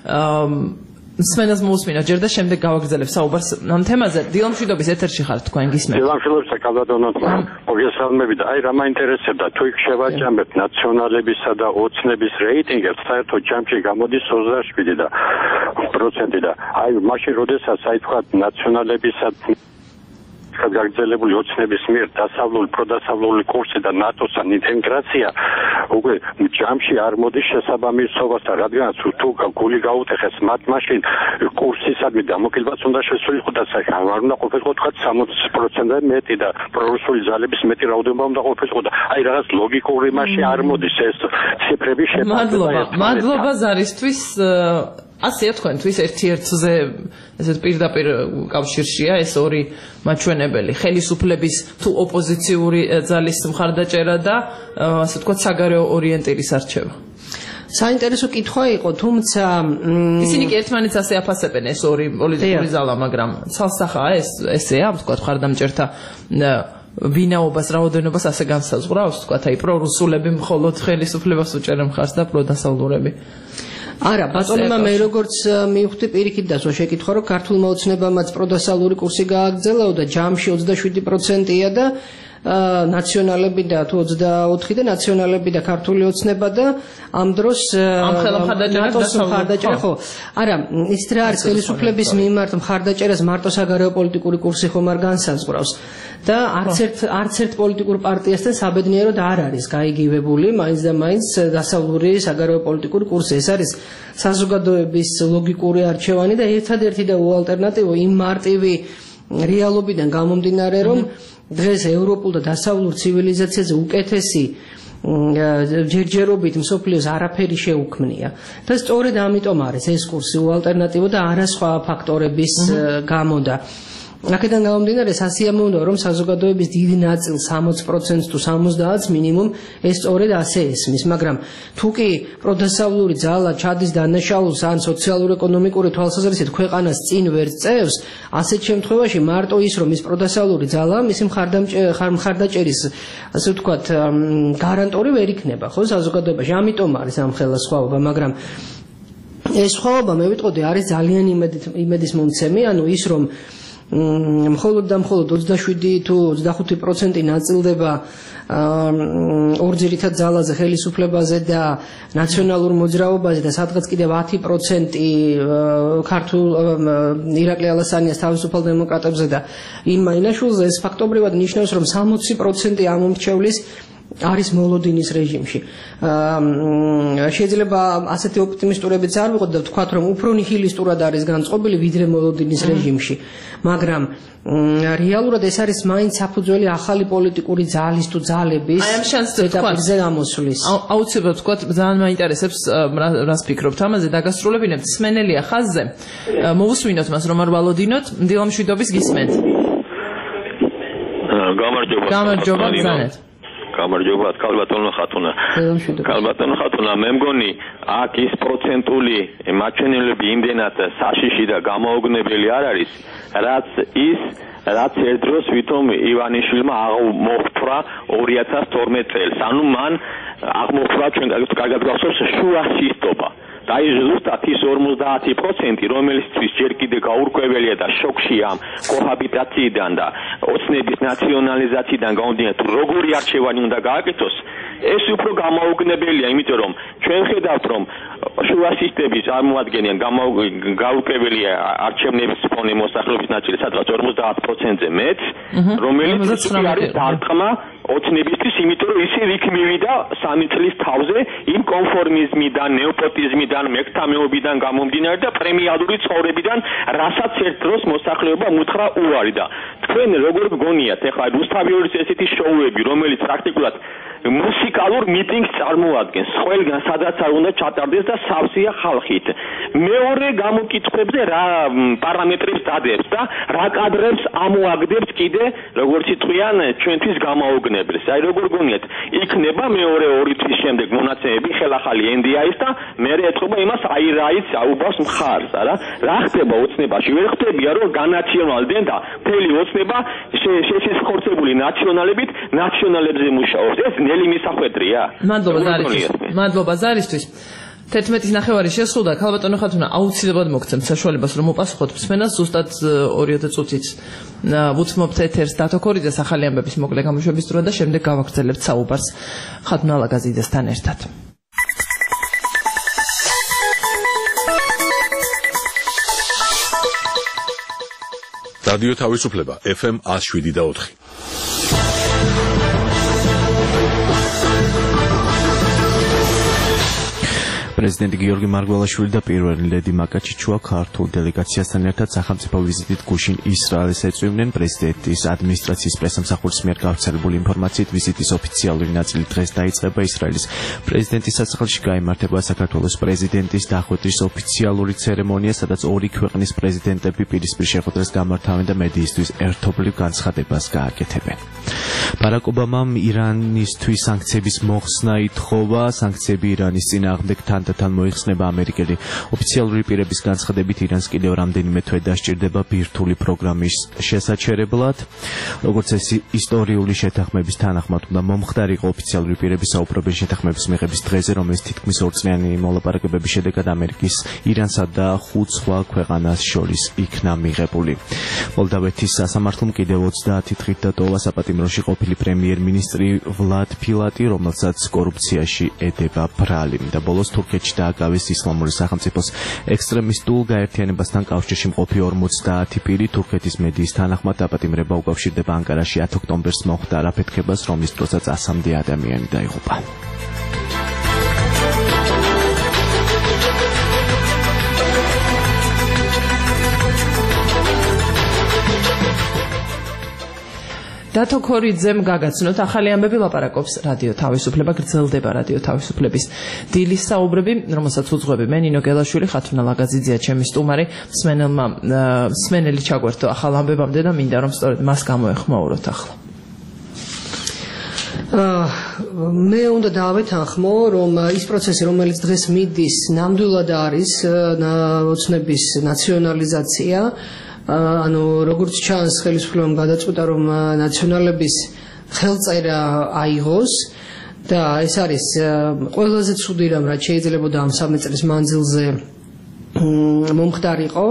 მსმენელს მოусმინა ჯერ და შემდეგ გავაგრძელებ საუბარს ამ თემაზე. დილამშვიდობის ეთერში ხართ თქვენ გისმენთ. დილამშვიდობის კალბატონო, მოგესალმებით. აი რა მაინტერესებდა, თუ იქ შევაჯამებთ ნაციონალებისა და ოცნების რეიტინგებს, საერთოდ ჯამში გამოდის ოცდაშვიდი პროცენტი და აი მაშინ როდესაც აი თქვა ნაციონალებისა გაგრძელებული ოცნების მიერ დასავლური პროდასავლური კურსი და ნატოსთან ინტეგრაცია უკვე ჯამში არ მოდის შესაბამისობასთან, რადგანაც თუ გული გაუტეხეს მათ მაშინ კურსისადმი დამოკიდებაც უნდა შესულიყო და არ უნდა ყოფილიყო თქვა სამოცი პროცენტზე მეტი და პრორუსული ძალების მეტი რაოდენობა უნდა ყოფილიყო და აი რაღაც ლოგიკური მასში არ მოდის ეს ციფრები შეფასება. მადლობა, მადლობა ზარისთვის. ასეა თქვენთვის ერთ-ერთზე ესეთ პირდაპირ კავშირშია ეს ორი მაჩვენებელი, ხელისუფლების თუ ოპოზიციური ძალის მხარდაჭერა და ასე ვთქვათ საგარეო ორიენტირის არჩევა. საინტერესო კითხვა იყო, თუმცა ისინი კი ერთმანეთს ასე აფასებენ ეს ორი პოლიტიკური ზალა, მაგრამ ცალსახაა ეს ესეა, ვთქვათ, მხარდამჭერთა ვინაობას, რაოდენობას ასე განსაზღვრავს, ვთქვათ, აი პრორუსულები მხოლოდ ხელისუფლებას უჭერენ მხარს და პროდასავლურები. არა, ბატონმა მე როგორც მივხვდი პირიქით დასვა შეკითხვა, რომ ქართულმა ოცნებამაც პროდასალური კურსი გააგრძელაო და ჯამში ოცდაშვიდი პროცენტია და ნაციონალები და თუ ოცდაოთხი და ნაციონალები და ქართული ოცნება და ამ დროს ნატოს მხარდაჭერა ხო არა ის რა არის ხელისუფლების მიმართ მხარდაჭერას მარტო საგარეო პოლიტიკური კურსი ხომ არ განსაზღვრავს და არც ერთ არც ერთ პოლიტიკურ პარტიასთან საბედნიეროდ არ არის გაიგივებული მაინც და მაინც დასავლური საგარეო პოლიტიკური კურსი ეს არის საზოგადოების ლოგიკური არჩევანი და ერთადერთი და უალტერნატივო იმ მარტივი რეალობიდან გამომდინარე რომ დღეს ევროპულ და დასავლურ ცივილიზაციაზე უკეთესი ჯერჯერობით მსოფლიოს არაფერი შეუქმნია და სწორედ ამიტომ არის ეს კურსი უალტერნატივო და არა სხვა ფაქტორების გამო და აქედან გამომდინარე სასიამოვნოა რომ საზოგადოების დიდი ნაწილი სამოცი პროცენტს თუ სამოცდაათს მინიმუმ ეს სწორედ ასე ესმის მაგრამ თუ კი პროდასავლური ძალა ჩადის დანაშაულს ან სოციალურ-ეკონომიკური თვალსაზრისით ქვეყანას წინ ვერ წევს ასეთ შემთხვევაში მარტო ის რომ ის პროდასავლური ძალა მისი მხარდაჭერის ასე ვთქვათ გარანტორი ვერ იქნება ხო საზოგადოებაში ამიტომ არის ამ ხელა სხვაობა მაგრამ ეს სხვაობა მე ვიტყოდი არის ძალიან იმედის მომცემი ანუ ის რომ მხოლოდ და მხოლოდ ოცდაშვიდი თუ ოცდახუთი პროცენტი ნაწილდება ორ ძირითად ძალაზე ხელისუფლებაზე და ნაციონალურ მოძრაობაზე და სადღაც კიდევ ათი პროცენტი ქართულ ირაკლი ალასანიას თავისუფალ დემოკრატებზე და იმ მაინაშვილზე ეს ფაქტობრივად ნიშნავს რომ სამოცი პროცენტი ამომრჩევლის არის მოლოდინის რეჟიმში. შეიძლება ასეთი ოპტიმისტურებიც არ ვიყოთ და ვთქვათ რომ უფრო ნიჰილისტურად არის განწყობილი ვიდრე მოლოდინის რეჟიმში. მაგრამ რეალურად ეს არის მაინც საფუძველი ახალი პოლიტიკური ძალის თუ ძალების ზედაპირზე გამოსვლის. აუცილებლად ვთქვათ ძალიან მაინტერესებს რას ფიქრობთ ამაზე დაგასრულებინებთ სმენელია ხაზზე. მოვუსვინოთ მას რომ არ ვალოდინოთ დილამშვიდობის გისმენთ. გამარჯობა. გამარჯობა ბრძანეთ. გამარჯობა კალბატონო ხათუნა კალბატონო ხათუნა მე მგონი აქ ის პროცენტული მაჩვენებლები იმდენად საშიში და გამოუგნებელი არ არის რაც ის რაც ერთ დროს ვითომ ივანიშვილმა აღმოფრა ორი ათას თორმეტ წელს ანუ მან აღმოფრა ჩვენ კარგად გახსოვს შუა სისტომა და ის ზუსტად ის ორმოცდაათი პროცენტი რომელისთვის ჯერ კიდევ გაურკვეველია და შოქშია კოჰაბიტაციიდან და ოცნების ნაციონალიზაციიდან გამომდინარე თუ როგორი არჩევანი უნდა გააკეთოს ეს უფრო გამოუგნებელია იმიტომ რომ ჩვენ ხედავთ რომ შუა სისტემის წარმოადგენენ გაურკვეველია არჩევნების ფონე მოსახლეობის ნაწილი სადღაც ორმოცდაათ პროცენტზე მეც რომელიც არის დარტყმა ოცნებისთვის იმიტომ რომ ისე იქ მივიდა სამი წლის თავზე იმ კონფორმიზმიდან ნეოპოტიზმიდან მექტამეობიდან გამომდინარე და პრემიალური ცხოვრებიდან რასაც ერთ დროს მოსახლეობა მუთხრა უარი და თქვენ როგორ გგონიათ ეხლა რუსთავიორის ესეთი შოუები რომელიც პრაქტიკულად მუსიკალურ მიტინგს წარმოადგენს ყველგან სადაც არ უნდა ჩატარდეს და სავსეა ხალხით მეორე გამოკითხვებზე რა პარამეტრებს დადებს და რა კადრებს ამოაგდებს კიდე როგორც იტყვიან ჩვენთვის გამოუგნებელს აი როგორ გონიათ იქნება მეორე ორი თვის შემდეგ მონაცემები ხელახალი ენ დი აის და მე ეთქობა იმას აი რაიც აუბავს მხარს არა რა ხდება ოცნებაში ვერ ხდებია რომ განაციონალდნენ და მთელი ოცნება შესახორცებული ნაციონალებით ნაციონალებზე მუშაობს ეს ნელი მისახვედრია მადლობა ზარისთვის მადლობა ზარისთვის თერთმეტის ნახევარი შესრულდა ქალბატონო ხათუნა აუცილებლად მოგცემთ საშუალებას რომ მოპასუხოთ მსმენელს ზუსტად ორი ათი წუთით ვუთმობთ ეთერს დათო ქორიძეს ახალი ამბების მოკლე გამოშვების დრო და შემდეგ გავაგრძელებთ საუბარს ხათუნა ლაგაზიძესთან ერთად რადიო თავისუფლება ეფ ემ ათს შვიდი და ოთხი პრეზიდენტი გიორგი მარგველაშვილი და პირველი ლედი მაკა ჩიჩუა ქართულ დელეგაციასთან ერთად სახელმწიფო ვიზიტით გუშინ ისრაელს ეწვივნენ პრეზიდენტის ადმინისტრაციის პრესამსახურის მიერ გავრცელებული ინფორმაციით ვიზიტის ოფიციალური ნაწილი დღეს დაიწყება ისრაელის პრეზიდენტის სასახლეში გაიმართება საქართველოს პრეზიდენტის დახვედრის ოფიციალური ცერემონია სადაც ორი ქვეყნის პრეზიდენტები პირისპირ შეხვედრას გამართავენ და მედიისთვის ერთობლივ განცხადებას გააკეთებენ ბარაკ ობამამ ირანისთვის სანქციების მოხსნა ითხოვა სანქციები ირანის წინააღმდეგ თან თან მოიხსნება ამერიკელი ოფიციალური პირების განცხადებით ირანს კიდევ რამდენიმე თვე დასჭირდება ბირთვული პროგრამის შესაჩერებლად. როგორც ეს ისტორიული შეთანხმების თანახმად უნდა მომხდარიყო ოფიციალური პირების საუბრობენ შეთანხმების მიღების დღეზე, რომელიც თითქმის ორწლიანი მოლაპარაკებების შედეგად ამერიკის, ირანსა და ხუთ სხვა ქვეყანას შორის იქნა მიღებული. მოლდავეთის სასამართლომ კიდევ ოცდაათი დღით დატოვა საპატიმროში ყოფილი პრემიერ-მინისტრი ვლად ფილატი, რომელსაც კორუფციაში ედება ბრალი და ბოლოს თურქეთში დააკავეს ისლამური სახელმწიფოს ექსტრემისტულ გაერთიანებასთან კავშირში მყოფი ორმოცდაათი პირი. თურქეთის მედიის თანახმად დაპატიმრება უკავშირდება ანკარაში ათი ოქტომბერს მოხდა არაფეთქებას, რომლის დროსაც ასამდე ადამიანი დაიღუპა. დათო ქორიძემ გაგაცნოთ ახალი ამბები, ლაპარაკობს რადიო თავისუფლება, გრძელდება რადიო თავისუფლების დილის საუბრები, რომელსაც უძღვები მე ნინო გელაშვილი, ხათუნა ლაგაძიძეა ჩემი სტუმარი. მსმენელმა მსმენელი ჩაგვერთო ახალ ამბებამდე და მინდა რომ სწორედ მას გამოეხმაუროთ ახლა. მე უნდა დავეთანხმო, რომ ის პროცესი, რომელიც დღეს მიდის, ნამდვილად არის ოცნების ნაციონალიზაცია. ანუ როგორც ჩანს, ხელისუფლებამ გადაწყვიტა, რომ ნაციონალების ხელწერა აიღოს და ეს არის ყველაზე ცუდი რამ, რაც შეიძლებოდა ამ სამი წლის მანძილზე მომხდარიყო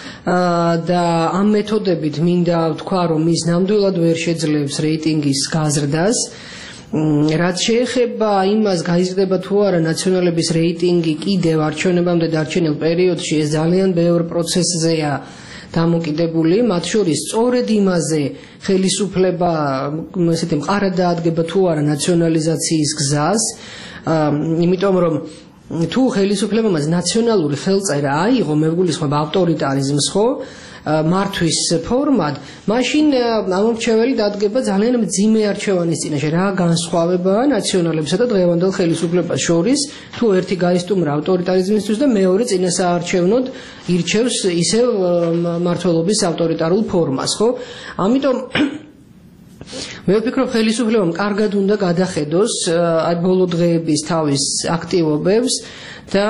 და ამ მეთოდებით მინდა ვთქვა, რომ ის ნამდვილად ვერ შეძლებს რეიტინგის გაზრდას. რაც შეეხება იმას, გაიზრდება თუ არა ნაციონალების რეიტინგი კიდევ არჩევნებამდე დარჩენილ პერიოდში, ეს ძალიან ბევრ პროცესზეა დამოკიდებული, მათ შორის სწორედ იმაზე ხელისუფლება ესეთი მყარად დაადგება თუ არა ნაციონალიზაციის გზას, იმიტომ რომ თუ ხელისუფლებამ ნაციონალური ხელწერა აიღო, მე ვგულისხმობ ავტორიტარიზმს, ხო, მართვის ფორმად, მაშინ ამორჩეველი დადგება ძალიან მძიმე არჩევანის წინაშე. რა განსხვავებაა ნაციონალებსა და დღევანდელ ხელისუფლებას შორის, თუ ერთი გაისტუმრა ავტორიტარიზმისთვის და მეორე წინასაარჩევნოდ ირჩევს ისევ მმართველობის ავტორიტარულ ფორმას, ხო? ამიტომ მე ვფიქრობ, ხელისუფლებამ კარგად უნდა გადახედოს აი ბოლო დღეების თავის აქტივობებს და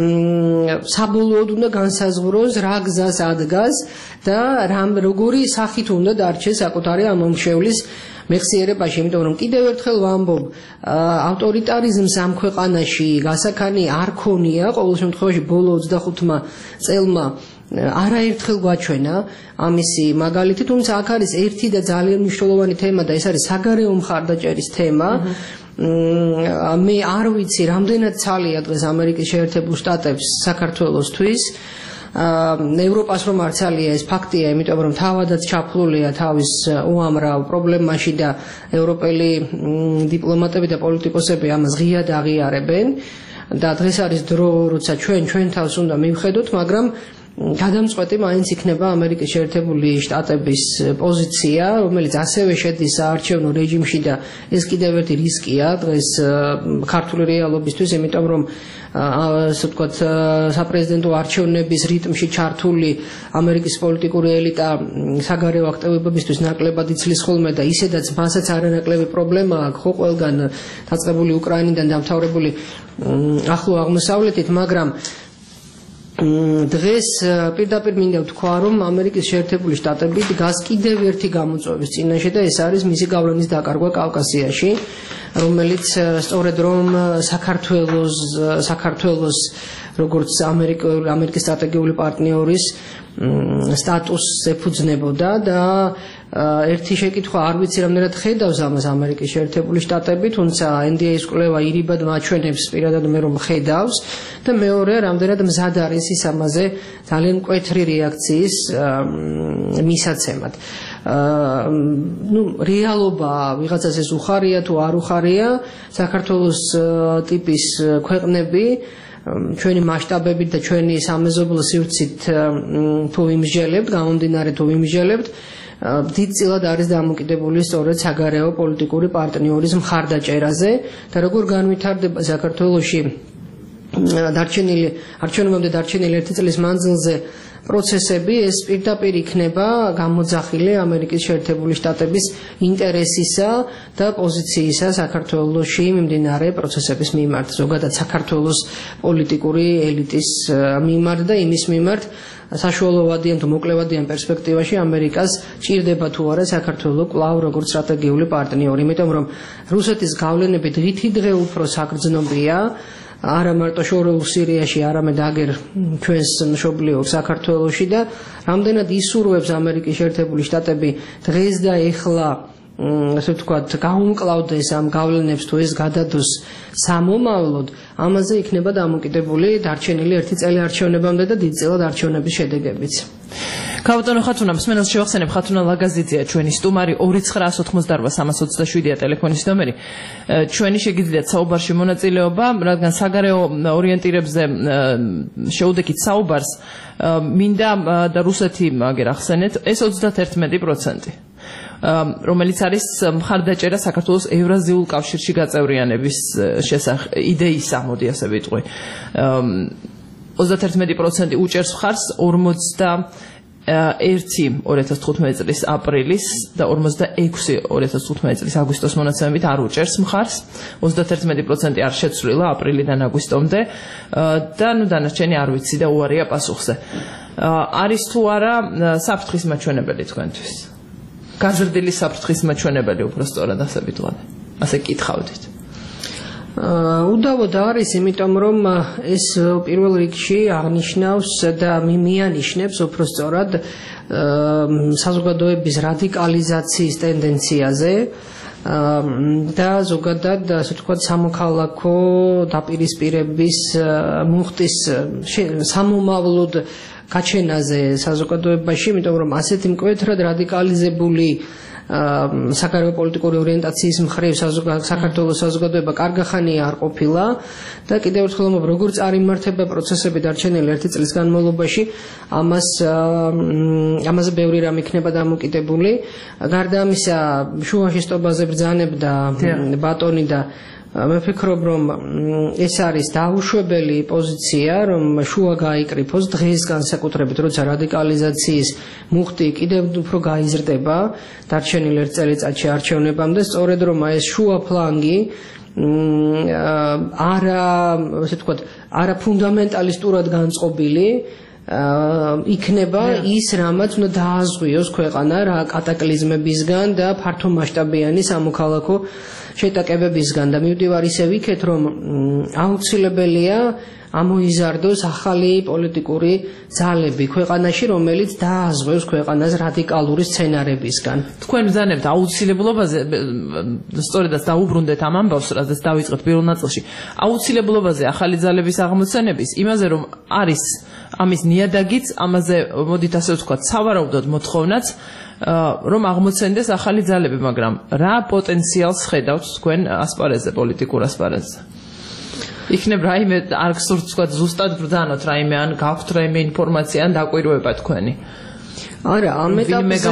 საბოლოოდ უნდა განსაზღვროს რა გზას ადგას და რამ როგორი სახით უნდა დარჩეს საკუთარი ამომრჩევლის მეხსიერებაში, იმიტომ რომ კიდევ ერთხელ ვამბობ, ავტორიტარიზმს ამ ქვეყანაში გასაქანი არ ქონია, ყოველ შემთხვევაში ბოლო ოცდახუთმა წელმა არაერთხელ გვაჩვენა ამისი მაგალითი, თუმცა აქ არის ერთი და ძალიან მნიშვნელოვანი თემა და ეს არის საგარეო მხარდაჭერის თემა. მე არ ვიცი, რამდენად ცალია დღეს ამერიკის შეერთებულ შტატებს საქართველოსთვის. ევროპას რომ არ ცალია, ეს ფაქტია, იმიტომ რომ თავადაც ჩაფლულია თავის უამრავ პრობლემაში და ევროპელი დიპლომატები და პოლიტიკოსები ამას ღიად აღიარებენ და დღეს არის დრო, როცა ჩვენ ჩვენ თავს უნდა მივხედოთ, მაგრამ გადამწყვეტი მაინც იქნება ამერიკის შეერთებული შტატების პოზიცია, რომელიც ასევე შედის საარჩევნო რეჟიმში და ეს კიდევ ერთი რისკია დღეს ქართული რეალობისთვის, იმიტომ რომ ასე ვთქვათ, საპრეზიდენტო არჩევნების რიტმში ჩართული ამერიკის პოლიტიკური ელიტა საგარეო აქტივობებისთვის ნაკლებად იცლის ხოლმე და ისედაც მასაც არანაკლები პრობლემა აქვს, ხო, ყველგან დაწყებული უკრაინიდან დამთავრებული ახლო აღმოსავლეთით, მაგრამ დღეს პირდაპირ მინდა ვთქვა, რომ ამერიკის შეერთებული შტატები დგას კიდევ ერთი გამოწვევის წინაშე და ეს არის მისი გავლენის დაკარგვა კავკასიაში, რომელიც სწორედ რომ საქართველოს საქართველოს როგორც ამერიკის სტრატეგიული პარტნიორის სტატუსს ეფუძნებოდა და ერთი შეკითხვა არ ვიცი რამდენად ხედავს ამას ამერიკის შეერთებული შტატები, თუმცა ენ დი ეის კვლევა ირიბად მაჩვენებს პირადად მე რომ ხედავს და მეორე რამდენად მზად არის ის ამაზე ძალიან მკვეთრი რეაქციის მისაცემად. ну რეალობა ვიღაცას ეს უხარია თუ არ უხარია, საქართველოს ტიპის ქვეყნები ჩვენი მასშტაბებით და ჩვენი სამეზობლო სივრცით თუ ვიმსჯელებთ, გამომდინარე თუ ვიმსჯელებთ, დიდწილად არის დამოკიდებული სწორედ საგარეო პოლიტიკური პარტნიორის მხარდაჭერაზე და როგორ განვითარდება საქართველოში დარჩენილი არჩევნებამდე დარჩენილი ერთი წლის მანძილზე პროცესები ეს პირდაპირ იქნება გამოძახილი ამერიკის შეერთებული შტატების ინტერესისა და პოზიციისა საქართველოში მიმდინარე პროცესების მიმართ, ზოგადად საქართველოს პოლიტიკური ელიტის მიმართ და იმის მიმართ საშუალოვადიან თუ მოკლევადიან პერსპექტივაში ამერიკას ჭირდება თუ არა საქართველო კვლავ როგორც სტრატეგიული პარტნიორი, იმიტომ რომ რუსეთის გავლენები დღითი დღე უფრო საგრძნობია არა მარტო შორეულ სირიაში, არამედ აგერ ჩვენს მშობლიურ საქართველოში და რამდენად ისურვებს ამერიკის შეერთებული შტატები დღეს და ეხლა ასე ვთქვათ, გაუმკლავდეს ამ გავლენებს თუ ეს გადადოს სამომავლოდ, ამაზე იქნება დამოკიდებული დარჩენილი ერთი წელი არჩევნებამდე და დიდწილად არჩევნების შედეგებიც. ქავტონო ხათუნა, მსმენელს შევახსენებ, ხათუნა ლაგაზიძეა ჩვენი სტუმარი, ორი ცხრა ოცდაოთხმოცდაარბა სამას ოცდაშვიდია ტელეფონის ნომერი. ჩვენი შეგიძლიათ საუბარში მონაწილეობა, რადგან საგარეო ორიენტირებზე შეუდექით საუბარს, მინდა და რუსეთი აგერ ახსენეთ, ეს ოცდაათერთმეტი პროცენტი. რომელიც არის მხარდაჭერა საქართველოს ევრაზიულ კავშირში გაწევრიანების შესახებ იდეისა, მოდი ასე ვიტყვი. ოცდაათერთმეტი პროცენტი უჭერს მხარს ორმოცდაერთი ორი ათას თხუთმეტი წლის აპრილის და ორმოცდაექვსი ორი ათას თხუთმეტი წლის აგვისტოს მონაცემებით არ უჭერს მხარს. ოცდაათერთმეტი პროცენტი არ შეცვლილა აპრილიდან აგვისტომდე და ნუ დანარჩენი არ ვიცი და უარია პასუხზე. არის თუ არა საფრთხის მაჩვენებელი თქვენთვის? გაზრდილი საფრთხის მაჩვენებელი უფრო სწორად ასე ვიტყოდე. ასე კითხავდით. უდავოდ არის, იმიტომ რომ ეს პირველ რიგში აღნიშნავს და მიანიშნებს უფრო სწორად საზოგადოების რადიკალიზაციის ტენდენციაზე და ზოგადად ასე ვთქვათ სამოქალაქო დაპირისპირების მუხტის სამომავლოდ გაჩენაზე საზოგადოებაში, იმიტომ რომ ასეთი მკვეთრად რადიკალიზებული საგარეო პოლიტიკური ორიენტაციის მხრივ საქართველოს საზოგადოება კარგი ხანია არ ყოფილა და კიდევ ერთხელ ვამბობ, როგორ წარიმართება პროცესები დარჩენილი ერთი წლის განმავლობაში, ამას ამაზე ბევრი რამ იქნება დამოკიდებული. გარდა ამისა, შუაში სტობაზე ბრძანებდა ბატონი და მე ვფიქრობ, რომ ეს არის დაუშვებელი პოზიცია, რომ შუა გაიკრიფოს დღეს განსაკუთრებით, როცა რადიკალიზაციის მუხტი კიდევ უფრო გაიზრდება დარჩენილ ერთ წელიწადში არჩევნებამდე, სწორედ რომ ეს შუა ფლანგი არა, ასე ვთქვათ, არა ფუნდამენტალისტურად განწყობილი იქნება ის, რამაც უნდა დააზღვიოს ქვეყანა რა კატაკლიზმებისგან და ფართომასშტაბიანი სამოქალაქო შეტაკებებისგან და მივდივარ ისევ იქეთ, რომ აუცილებელია ამოიზარდოს ახალი პოლიტიკური ძალები ქვეყანაში, რომელიც დააზღვევს ქვეყანას რადიკალური სცენარებისგან. თქვენ ბრძანებთ აუცილებლობაზე, სწორედაც დაუბრუნდეთ ამ ამბავს, რადგან დავიწყეთ პირველ ნაწილში. აუცილებლობაზე ახალი ძალების აღმოცენების, იმაზე რომ არის ამის ნიადაგიც, ამაზე მოდით ასე ვთქვათ, სავარაუდოდ მოთხოვნაც რომ აღმოცენდეს ახალი ძალები, მაგრამ რა პოტენციალს ხედავთ თქვენ ასპარეზზე, პოლიტიკურ ასპარეზზე? იქნებ რაიმე არ გსურთ თქვათ ზუსტად ბრძანოთ რაიმე ან გაქვთ რაიმე ინფორმაცია ან დაკვირვება თქვენი? არა, ამ ეტაპზე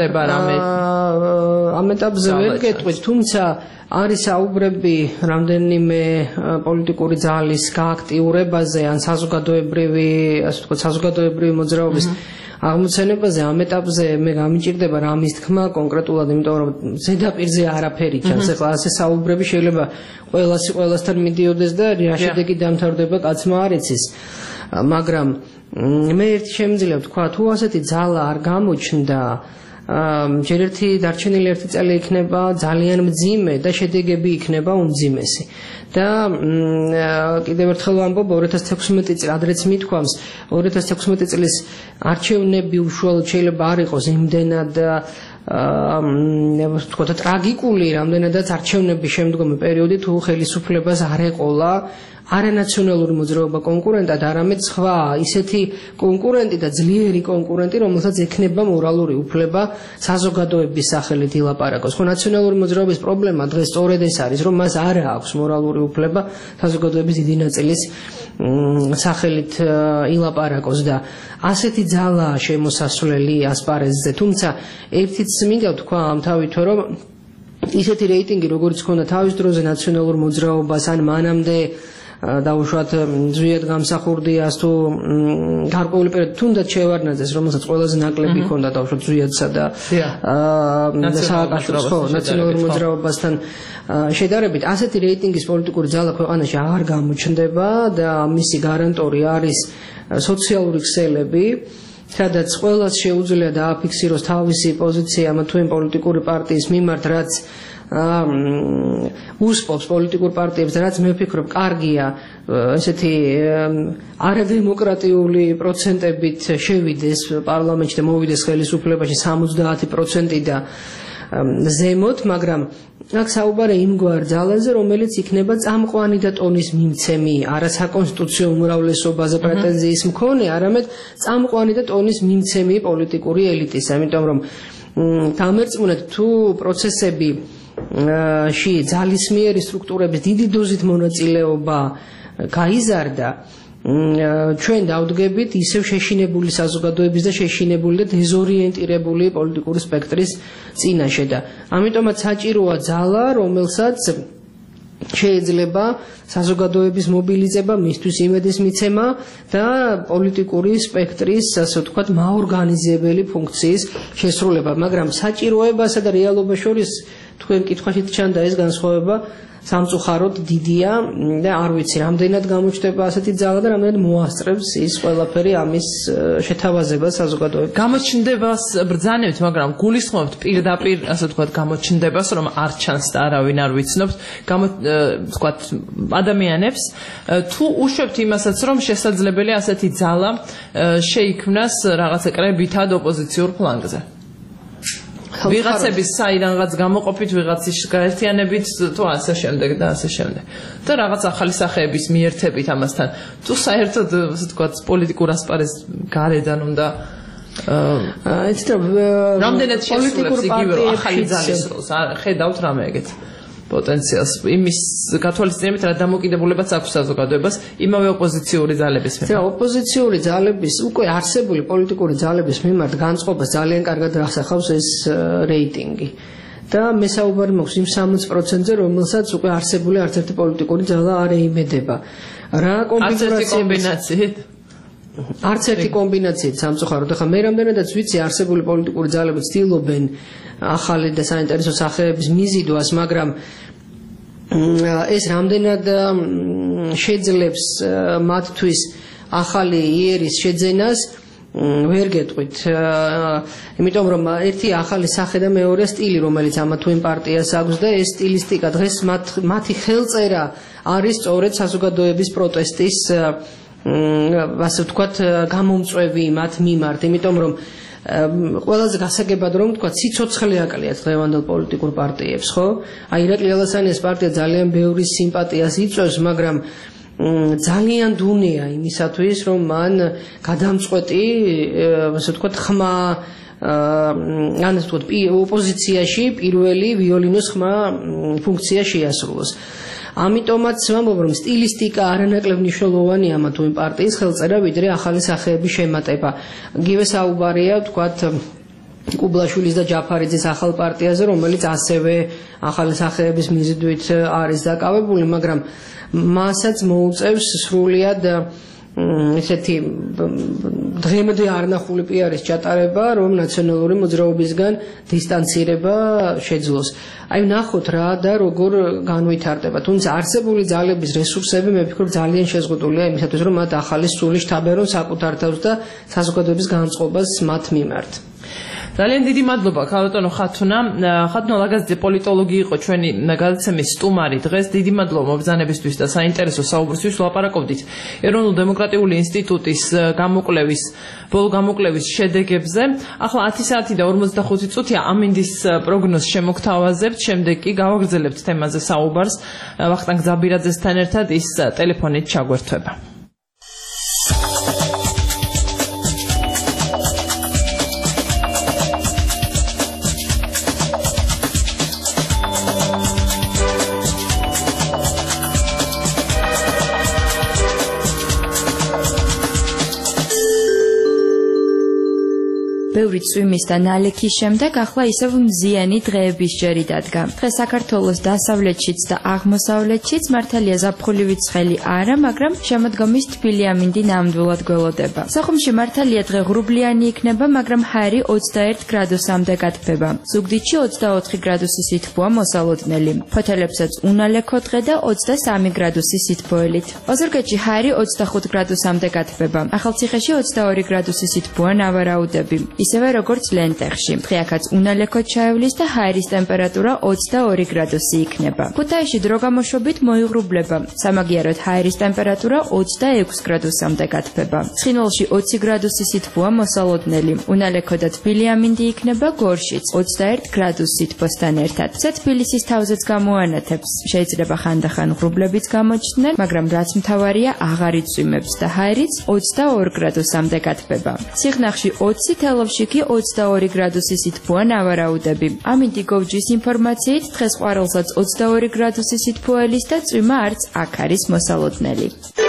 ამ ეტაპზე ვერ გეტყვით, თუმცა არის საუბრები რამდენიმე პოლიტიკური ძალის გააქტიურებაზე ან საზოგადოებრივი, ასე ვთქვათ, საზოგადოებრივი მოძრაობის აღმოცენებაზე. ამ ეტაპზე მე გამიჭირდება რამის თქმა კონკრეტულად, იმიტომ რომ ზედაპირზე არაფერი ჩანს. ეხლა ასე საუბრები შეიძლება ყველასი ყველასთან მიდიოდეს და რა შედეგი დამთავრდება კაცმა არ იცის. მაგრამ მე ერთ შემიძლია ვთქვა, თუ ასეთი ძალა არ გამოჩნდა, ჯერ ერთი დარჩენილი ერთი წელი იქნება ძალიან მძიმე და შედეგები იქნება უმძიმესი. და კიდევ ერთხელ ვამბობ, ორი ათას თექვსმეტი წელი, ადრეც მithქვამს, ორი ათას თექვსმეტი წლის არჩევნები უშუალოდ შეიძლება არ იყოს იმდენად ვთქვათ, ტრაგიკული, რამდენადაც არჩევნების შემდგომი პერიოდი თუ ხელისუფლებას არ ეყოლა არანაციონალური მოძრაობა კონკურენტად, არამედ სხვა ისეთი კონკურენტი და ძლიერი კონკურენტი, რომელსაც ექნება მორალური უფლება საზოგადოების სახელით ილაპარაკოს. ხო, ნაციონალური მოძრაობის პრობლემა დღეს სწორედ ეს არის, რომ მას არ აქვს მორალური უფლება საზოგადოების დიდი ნაწილის სახელით ილაპარაკოს და ასეთი ძალაა შემოსასვლელი ასპარეზზე. თუმცა ერთიც მინდა ვთქვა ამ თავითო, რომ ისეთი რეიტინგი, როგორც ჰქონდა თავის დროზე ნაციონალურ მოძრაობას ან მანამდე დაუშვათ ზვიად გამსახურდიას თუ გარკვეული პერიოდი თუნდაც შევარნაძეს, რომელსაც ყველაზე ნაკლები ჰქონდა დაუშვათ ზვიადსა და სააკაშვილის ხო ნაციონალურ მოძრაობასთან შედარებით ასეთი რეიტინგის პოლიტიკური ძალა ქვეყანაში აღარ გამოჩნდება და მისი გარანტორი არის სოციალური ქსელები, სადაც ყველას შეუძლია დააფიქსიროს თავისი პოზიცია ამა თუ იმ პოლიტიკური პარტიის მიმართ, რაც უსპობს პოლიტიკურ პარტიებს, რაც მე ვფიქრობ, კარგია ესეთი არადემოკრატიული პროცენტებით შევიდეს პარლამენტში და მოვიდეს ხელისუფლებაში სამოცდაათი პროცენტი და ზემოთ, მაგრამ აქ საუბარია იმგვარ ძალაზე, რომელიც იქნება წამყვანი და ტონის მიმცემი, არა საკონსტიტუციო უმრავლესობაზე პრეტენზიის მქონე, არამედ წამყვანი და ტონის მიმცემი პოლიტიკური ელიტის, ამიტომ რომ დამერწმუნეთ თუ პროცესები ში ძალისმიერი სტრუქტურების დიდი დოზით მონაწილეობა გაიზარდა, ჩვენ დავდგებით ისევ შეშინებული საზოგადოების და შეშინებული და დეზორიენტირებული პოლიტიკური სპექტრის წინაშე და ამიტომაც საჭიროა ძალა, რომელსაც შეიძლება საზოგადოების მობილიზება, მისთვის იმედის მიცემა და პოლიტიკური სპექტრის, ასე ვთქვათ, მაორგანიზებელი ფუნქციის შესრულება, მაგრამ საჭიროებასა და რეალობას შორის თქვენ კითხვაში ჩანდა ეს განსხვავება სამწუხაროდ დიდია და არ ვიცი რამდენად გამოჩნდება ასეთი ძალა და რამდენად მოასწრებს ის ყველაფერი ამის შეთავაზებას საზოგადოებაში. გამოჩნდებას ბრძანებთ, მაგრამ გულისხმობთ პირდაპირ, ასე ვთქვათ, გამოჩნდებას, რომ არ ჩანს და არავინ არ ვიცნობთ, გამო ვთქვათ, ადამიანებს თუ უშვებთ იმასაც, რომ შესაძლებელია ასეთი ძალა შეიქმნას რაღაცა კრებითად ოპოზიციურ ფლანგზე. ვიღაცების საირანღაც გამოყოფით, ვიღაცის გაერთიანებით, თუ ასე შემდეგ და ასე შემდეგ. და რაღაც ახალი სახეების მიერთებით ამასთან. თუ საერთოდ, ასე ვთქვათ, პოლიტიკურ ასპარეზს გარედან უნდა იცით რომ რამდენად შესრულებს იგივე რომ ახალი ძალის როლს, ხედავთ რამე ეგეთ პოტენციალს, იმის გათვალისწინებით რა დამოკიდებულებაც აქვს საზოგადოებას იმავე ოპოზიციური ძალების მიმართ. და ოპოზიციური ძალების უკვე არსებული პოლიტიკური ძალების მიმართ განწყობას ძალიან კარგად ახსახავს ეს რეიტინგი. და მე საუბარი მაქვს იმ სამოცდაათი პროცენტზე, რომელსაც უკვე არსებული არც ერთი პოლიტიკური ძალა არ ეიმედება. რა კომბინაციით? არც ერთი კომბინაციით სამწუხაროდ. ახლა მე რამდენადაც ვიცი, არსებული პოლიტიკური ძალები ცდილობენ ახალი და საინტერესო სახეების მიზიდვას, მაგრამ ეს რამდენად შეძლებს მათთვის ახალი იერის შეძენას ვერ გეტყვით, იმიტომ რომ ერთი ახალი სახე და მეორე სტილი, რომელიც ამა თუ იმ პარტიას აქვს და ეს სტილისტიკა დღეს მათი ხელწერა არის სწორედ საზოგადოების პროტესტის ასე ვთქვათ გამომწვევი მათ მიმართ, იმიტომ რომ ყველაზე გასაგებად რომ ვთქვათ სიცოცხლე აკლიათ დღევანდელ პოლიტიკურ პარტიებს, ხო? აი ირაკლი ალასანიას პარტია ძალიან ბევრი სიმპათიას იწვევს, მაგრამ ძალიან დუნეა იმისათვის, რომ მან გადამწყვეტი, ასე ვთქვათ, ხმა ან ასე ვთქვათ, ოპოზიციაში პირველი ვიოლინოს ხმა ფუნქცია შეასრულოს. ამიტომაც ვამბობ, რომ სტილისტიკა არანაკლებ მნიშვნელოვანია ამა თუ იმ პარტიის ხელწერა, ვიდრე ახალი სახეების შემატება. იგივე საუბარია, ვთქვათ, კუბლაშვილის და ჯაფარიძის ახალ პარტიაზე, რომელიც ასევე ახალი სახეების მიზიდვით არის დაკავებული, მაგრამ მასაც მოუწევს სრულიად ესეთი დღემდე არნახული პიარის ჩატარება, რომ ნაციონალური მოძრაობისგან დისტანცირება შეძლოს. აი ვნახოთ რა და როგორ განვითარდება. თუმცა არსებული ძალების რესურსები მე ვფიქრობ ძალიან შეზღუდულია იმისათვის, რომ მათ ახალი სული შთაბერონ საკუთარ თავს და საზოგადოების განწყობას მათ მიმართ. ძალიან დიდი მადლობა ქალბატონო ხათუნა. ხათუნა ლაგაზიძე პოლიტოლოგი იყო ჩვენი გადაცემის სტუმარი დღეს. დიდი მადლობა მობრძანებისთვის და საინტერესო საუბრისთვის. ვლაპარაკობდით ეროვნულ დემოკრატიული ინსტიტუტის გამოკვლევის ბოლო გამოკვლევის შედეგებზე. ახლა ათი საათი და ორმოცდახუთი წუთია ამინდის პროგნოზს შემოგთავაზებთ. შემდეგ კი გავაგრძელებთ თემაზე საუბარს ვახტანგ ზაბირაძესთან ერთად, ის ტელეფონით ჩაგვერთვება. ბევრი წვიმის და ნალექის შემდეგ ახლა ისევ მზიანი დღეების ჯერი დადგა. დღეს საქართველოს დასავლეთშიც და აღმოსავლეთშიც მართალია ზაფხულივით ცხელი არა, მაგრამ შემოდგომის თბილი ამინდი ნამდვილად გველოდება. სოხუმში მართალია დღე ღრუბლიანი იქნება, მაგრამ ჰაერი ოცდაერთ გრადუსამდე გათბება. ზუგდიდში ოცდაოთხი გრადუსი სითბოა მოსალოდნელი. ფოთელებსაც უნალექო დღე და ოცდასამი გრადუსი სითბოელით. ოზურგეთში ჰაერი ოცდახუთ გრადუსამდე გათბება. ახალციხეში ოცდაორი გრადუსი სითბოა ნავარაუდები. ისევე როგორც ლენტეხში. დღე აქაც უნალექოდ ჩაევლის და ჰაერის ტემპერატურა ოცდაორი გრადუსი იქნება. ქუთაისში დრო გამოშვებით მოიღრუბლება. სამაგიეროდ ჰაერის ტემპერატურა ოცდაექვსი გრადუსამდე გათბება. ცხინვალში ოცი გრადუსი სითბოა მოსალოდნელი. უნალექო და თბილი ამინდი იქნება გორშიც ოცდაერთ გრადუსი სითბოსთან ერთად. ზე თბილისის თავზეც გამოანათებს. შეიძლება ხანდახან ღრუბლებიც გამოჩნდნენ, მაგრამ რაც მთავარია აღარ იწვიმებს და ჰაერიც ოცდაორ გრადუსამდე გათბება. სიხნახში ოცი, თელავში კი ოცდაორი გრადუსი სითბოა ნავარაუდები. ამინდი გოვჯის ინფორმაციით დღეს ყვარელსაც ოცდაორი გრადუსი სითბოელის და წვიმა არც აქ არის მოსალოდნელი.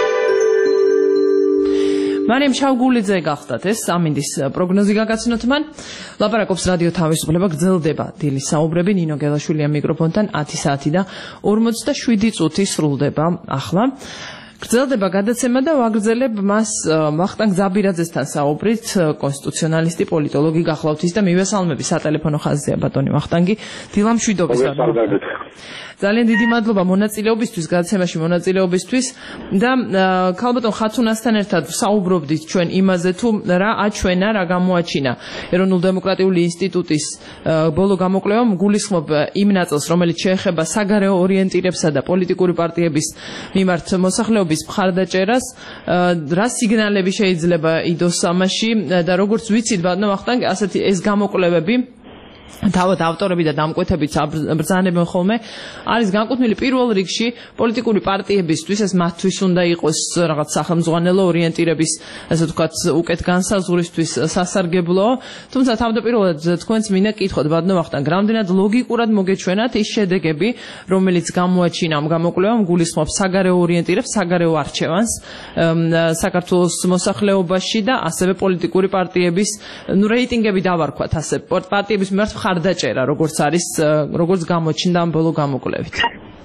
მარიამ შავგულიძე გახდათ ეს ამინდის პროგნოზი გაგაცნოთ მან. ლაპარაკობს რადიო თავისუფლება, გრძელდება დილის საუბრები. ნინო გელაშვილია მიკროფონთან ათი საათი და ორმოცდაშვიდი წუთი სრულდება ახლა. გრძელდება გადაცემა და ვაგრძელებ მას ვახტანგ ზაბირაძესთან საუბრით, კონსტიტუციონალისტი, პოლიტოლოგი გახლავთ ის და მივესალმები სატელეფონო ხაზზეა ბატონი ვახტანგი. დილამშვიდობის ძალიან დიდი მადლობა მონაწილეობისთვის, გადაცემაში მონაწილეობისთვის და ქალბატონ ხათუნასთან ერთად საუბრობდით ჩვენ იმაზე თუ რა აჩვენა, რა გამოაჩინა ეროვნულ დემოკრატიული ინსტიტუტის ბოლო გამოკვლევამ გულისხმობ იმ ნაწილს, რომელიც შეეხება საგარეო ორიენტირებსა და პოლიტიკური პარტიების მიმართ მოსახლეობის მხარდაჭერას, რა სიგნალები შეიძლება იდოს ამაში და როგორც ვიცით ბატონო ვახტანგ, ასეთი ეს გამოკვლევები თავად ავტორები და დამკვეთებიც ბრძანებენ ხოლმე არის განკუთვნილი პირველ რიგში პოლიტიკური პარტიებისთვის, ეს მათთვის უნდა იყოს რაღაც სახელმძღვანელო ორიენტირების, ასე ვთქვათ, უკეთ განსაზღვრისთვის სასარგებლო. თუმცა თავდაპირველად თქვენს მინდა კითხოთ ბატონო ვახტანგ, რამდენად ლოგიკურად მოგეჩვენათ ის შედეგები, რომელიც გამოაჩინა ამ გამოკვლევამ, გულისხმობს საგარეო ორიენტირებს, საგარეო არჩევანს საქართველოს მოსახლეობაში და ასევე პოლიტიკური პარტიების, ნუ რეიტინგები დავარქვათ ასე, პარტიების მიმართ მხარდაჭერა, როგორც არის, როგორც გამოჩნდა ამ ბოლო გამოკვლევით.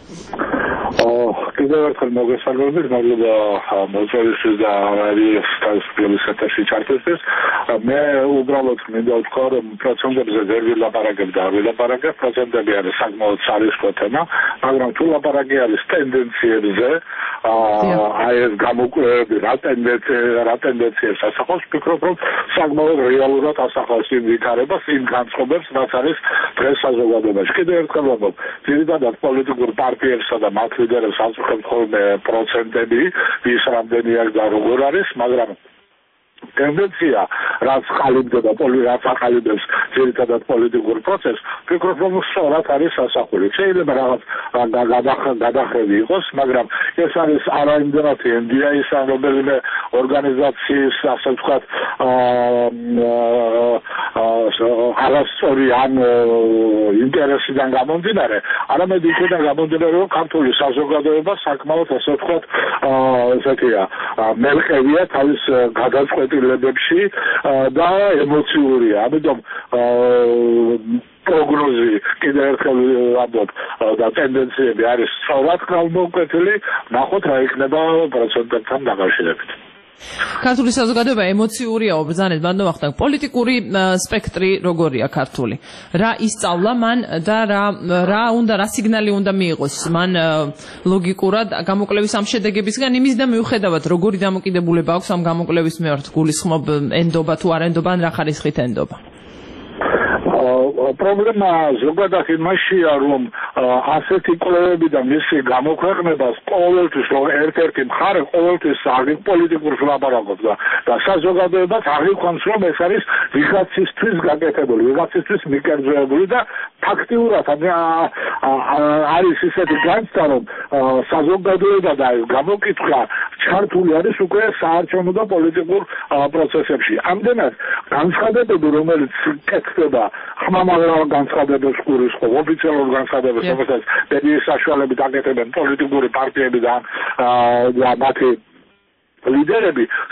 კიდევ ერთხელ მოგესალმებით, მადლობა მოწვევისთვის და რადიოს თავისუფლების ეთერში ჩართვისთვის. მე უბრალოდ მინდა ვთქვა, რომ პროცენტებზე ვერ ვილაპარაკებ და არ ვილაპარაკებ, პროცენტები არის საკმაოდ სარისკო თემა, მაგრამ თუ ლაპარაკი არის ტენდენციებზე, აი ეს გამოკვლევები რა ტენდენცია რა ტენდენციებს ასახავს, ვფიქრობ, რომ საკმაოდ რეალურად ასახავს იმ ვითარებას, იმ განწყობებს, რაც არის დღეს საზოგადოებაში. კიდევ ერთხელ ვამბობ, ძირითადად პოლიტიკურ პარტიებსა და მათ ლიდერებს აწუხებთ ხოლმე პროცენტები, ვის რამდენი არის და როგორ არის, მაგრამ ტენდენცია, რაც ყალიბდება, რაც აყალიბებს ძირითადად პოლიტიკურ პროცესს, ვფიქრობ, რომ სწორად არის ასახული. შეიძლება რაღაც გადახედი იყოს, მაგრამ ეს არის არაიმდენად ენ დი აის ან რომელიმე ორგანიზაციის, ასე ვთქვათ, არასწორი ან ინტერესიდან გამომდინარე, არამედ იქიდან გამომდინარე, რომ ქართული საზოგადოება საკმაოდ, ასე ვთქვათ, ესეთია, მერყევია თავის გადაწყვეტილებებში და ემოციურია. ამიტომ პროგნოზი კიდევ ერთხელ ვამბობ და ტენდენციები არის სწორად გამომკვეთილი, ნახოთ რა იქნება პროცენტებთან დაკავშირებით. ქართული საზოგადოება ემოციურია, ბრძანეთ ბატონო ვახტანგ, პოლიტიკური სპექტრი როგორია ქართული? რა ისწავლა მან და რა რა უნდა რა სიგნალი უნდა მიიღოს მან ლოგიკურად გამოკვლევის ამ შედეგებისგან, იმის და მიუხედავად როგორი დამოკიდებულება აქვს ამ გამოკვლევის მიმართ, გულისხმობ ენდობა თუ არ ენდობა, ან რა ხარისხით ენდობა? პრობლემა ზოგადად იმაშია, რომ ასეთი კვლევები და მისი გამოქვეყნებას ყოველთვის ერთ-ერთი მხარე ყოველთვის პოლიტიკურს ლაპარაკობს და საზოგადოებას აღიქვამს, რომ ეს არის ვიღაცისთვის გაკეთებული, ვიღაცისთვის მიკერძოებული და ფაქტიურად არის ისეთი განცდა, რომ საზოგადოება და გამოკითხვა ჩართული არის უკვე საარჩევნო და პოლიტიკურ პროცესებში. ამდენად განცხადებები, რომელიც კეთდება ხმამაღლა განცხადებებს გულისხმობ, ოფიციალურ განცხადებებს, რომელსაც მედიის საშუალებით აკეთებენ პოლიტიკური პარტიები და მათი ლიდერები,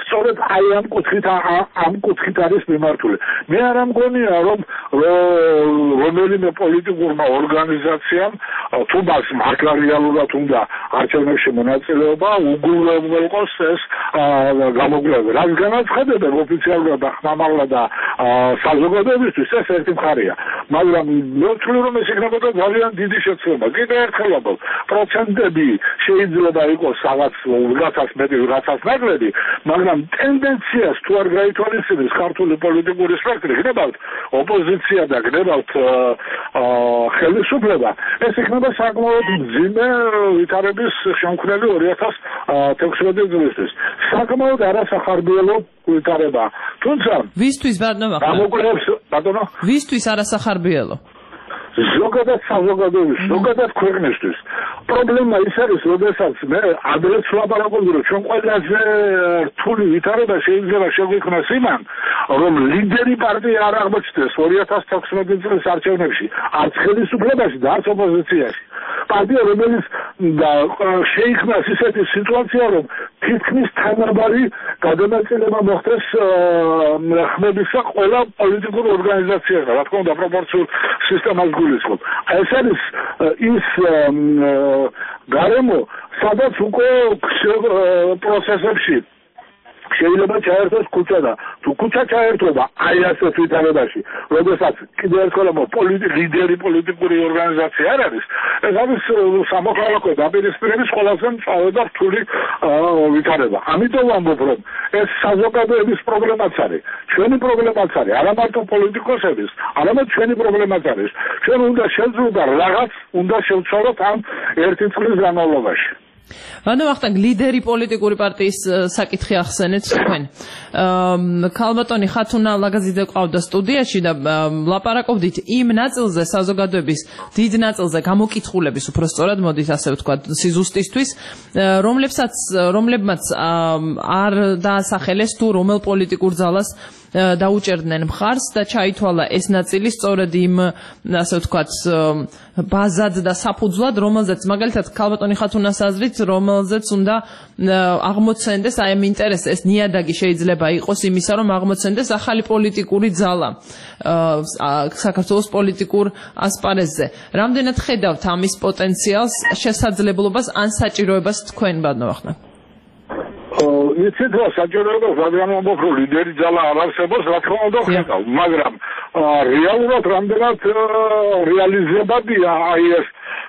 სწორედ აი ამ კუთხით ამ კუთხით არის მიმართული. მე არ მგონია რომ რომელიმე პოლიტიკურმა ორგანიზაციამ თუ მას მართლა რეალურად უნდა არჩევნებში მონაწილეობა უგულებელყოს ეს გამოკვლევა. რაც განაცხადებენ ოფიციალურად და ხმამაღლა და საზოგადოებისთვის ეს ერთი მხარეა. მაგრამ მე ვთვლი რომ ეს იქნებოდა ძალიან დიდი შეცდომა. კიდევ ერთხელ ვამბობ, პროცენტები შეიძლება იყოს რაღაც რაცაც მეტი, რაცაც ნაკლები, მაგრამ ტენდენციას თუ არ გაითვალისწინებს ქართული პოლიტიკური სპექტრი, გნებავთ ოპოზიცია და გნებავთ ხელისუფლება, ეს იქნება საკმაოდ მძიმე ვითარების შემქმნელი ორი ათას თექვსმეტი წლისთვის. საკმაოდ არასახარბიელო ვითარება. თუმცა ვისთვის ბატონო? გამოკვლევებს ბატონო? ვისთვის არასახარბიელო? ზოგადად საზოგადოების, ზოგადად ქვეყნისთვის. პრობლემა ის არის, როდესაც მე ადრეც ვლაპარაკობდი, რომ ჩვენ ყველაზე რთული ვითარება შეიძლება შეგვიქმნას იმან, რომ ლიდერი პარტია არ აღმოჩნდეს ორი ათას თექვსმეტი წლის არჩევნებში, არც ხელისუფლებაში და არც ოპოზიციაში. პარტია, რომელიც შეიქმნას ისეთი სიტუაცია, რომ თითქმის თანაბარი გადანაწილება მოხდეს ხმებისა ყველა პოლიტიკურ ორგანიზაციასთან, რა თქმა უნდა, პროპორციულ სისტემას გულისხმობ. ეს არის ის გარემო, სადაც უკვე პროცესებში შეიძლება ჩაერთოს ქუჩა და თუ ქუჩა ჩაერთვება აი ასეთ ვითარებაში, როდესაც კიდევ ერთხელ პოლიტიკ ლიდერი პოლიტიკური ორგანიზაცია არ არის, ეს არის სამოქალაქო დაპირისპირების ყველაზე მწვავე და რთული ვითარება. ამიტომ ვამბობ, რომ ეს საზოგადოების პრობლემაც არის, ჩვენი პრობლემაც არის, არა მარტო პოლიტიკოსების, არამედ ჩვენი პრობლემაც არის. ჩვენ უნდა შევძლოთ და რაღაც უნდა შევცვალოთ ამ ერთი წლის განმავლობაში. ანუ ახლა ლიდერი პოლიტიკური პარტიის საკითხი ახსენეთ თქვენ. ქალბატონი ხათუნა ლაგაზიძე ყავდა სტუდიაში და ლაპარაკობდით იმ ნაწილზე საზოგადოების დიდ ნაწილზე გამოკითხულების უფრო სწორად მოდით ასე ვთქვათ სიზუსტისთვის, რომლებსაც რომლებმაც არ დაასახელეს თუ რომელ პოლიტიკურ ძალას დაუჭერდნენ მხარს და ჩაითვალა ეს ნაწილი სწორედ იმ ასე ვთქვათ ბაზად და საფუძვლად, რომელზეც მაგალითად ქალბატონი ხათუნას აზრით, რომელზეც უნდა აღმოცენდეს აი ამ ინტერესს, ეს ნიადაგი შეიძლება იყოს იმისა, რომ აღმოცენდეს ახალი პოლიტიკური ძალა საქართველოს პოლიტიკურ ასპარეზზე. რამდენად ხედავთ ამის პოტენციალს, შესაძლებლობას ან საჭიროებას თქვენ ბატონო? იცით რა საჭიროებას რადგან ვამბობ, რომ ლიდერი ძალა არ არსებობს, რა თქმა უნდა ხედავ, მაგრამ რეალურად რამდენად რეალიზებადია აი ეს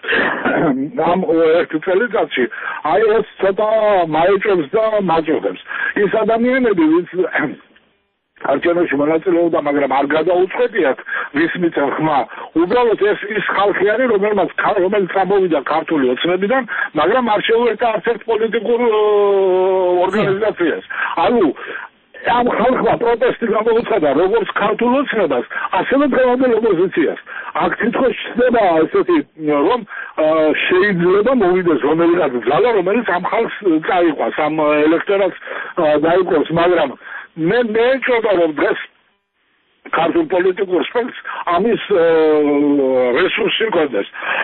ამ ერთ წელიწადში, აი ეს ცოტა მაეჭვებს და მაჭვებს. ის ადამიანები, ვინც არჩევნებში მონაწილეობდა, მაგრამ არ გადაუწყვეტიათ ვის მიწევ ხმა. უბრალოდ ეს ის ხალხი არის, რომელმაც რომელიც წამოვიდა ქართული ოცნებიდან, მაგრამ არ შეუერთდა არც ერთ პოლიტიკურ ორგანიზაციას. ანუ ამ ხალხმა პროტესტი გამოუცხადა როგორც ქართულ ოცნებას, ასევე დღევანდელ ოპოზიციას. აქ თითქოს ჩნდება ესეთი, რომ შეიძლება მოვიდეს რომელიღაც ძალა, რომელიც ამ ხალხს წაიყვანს, ამ ელექტორატს დაიყვანს, მაგრამ მე მე ეჭვება, რომ დღეს ქართულ პოლიტიკურ სპექტრს ამის რესურსი გქონდეს.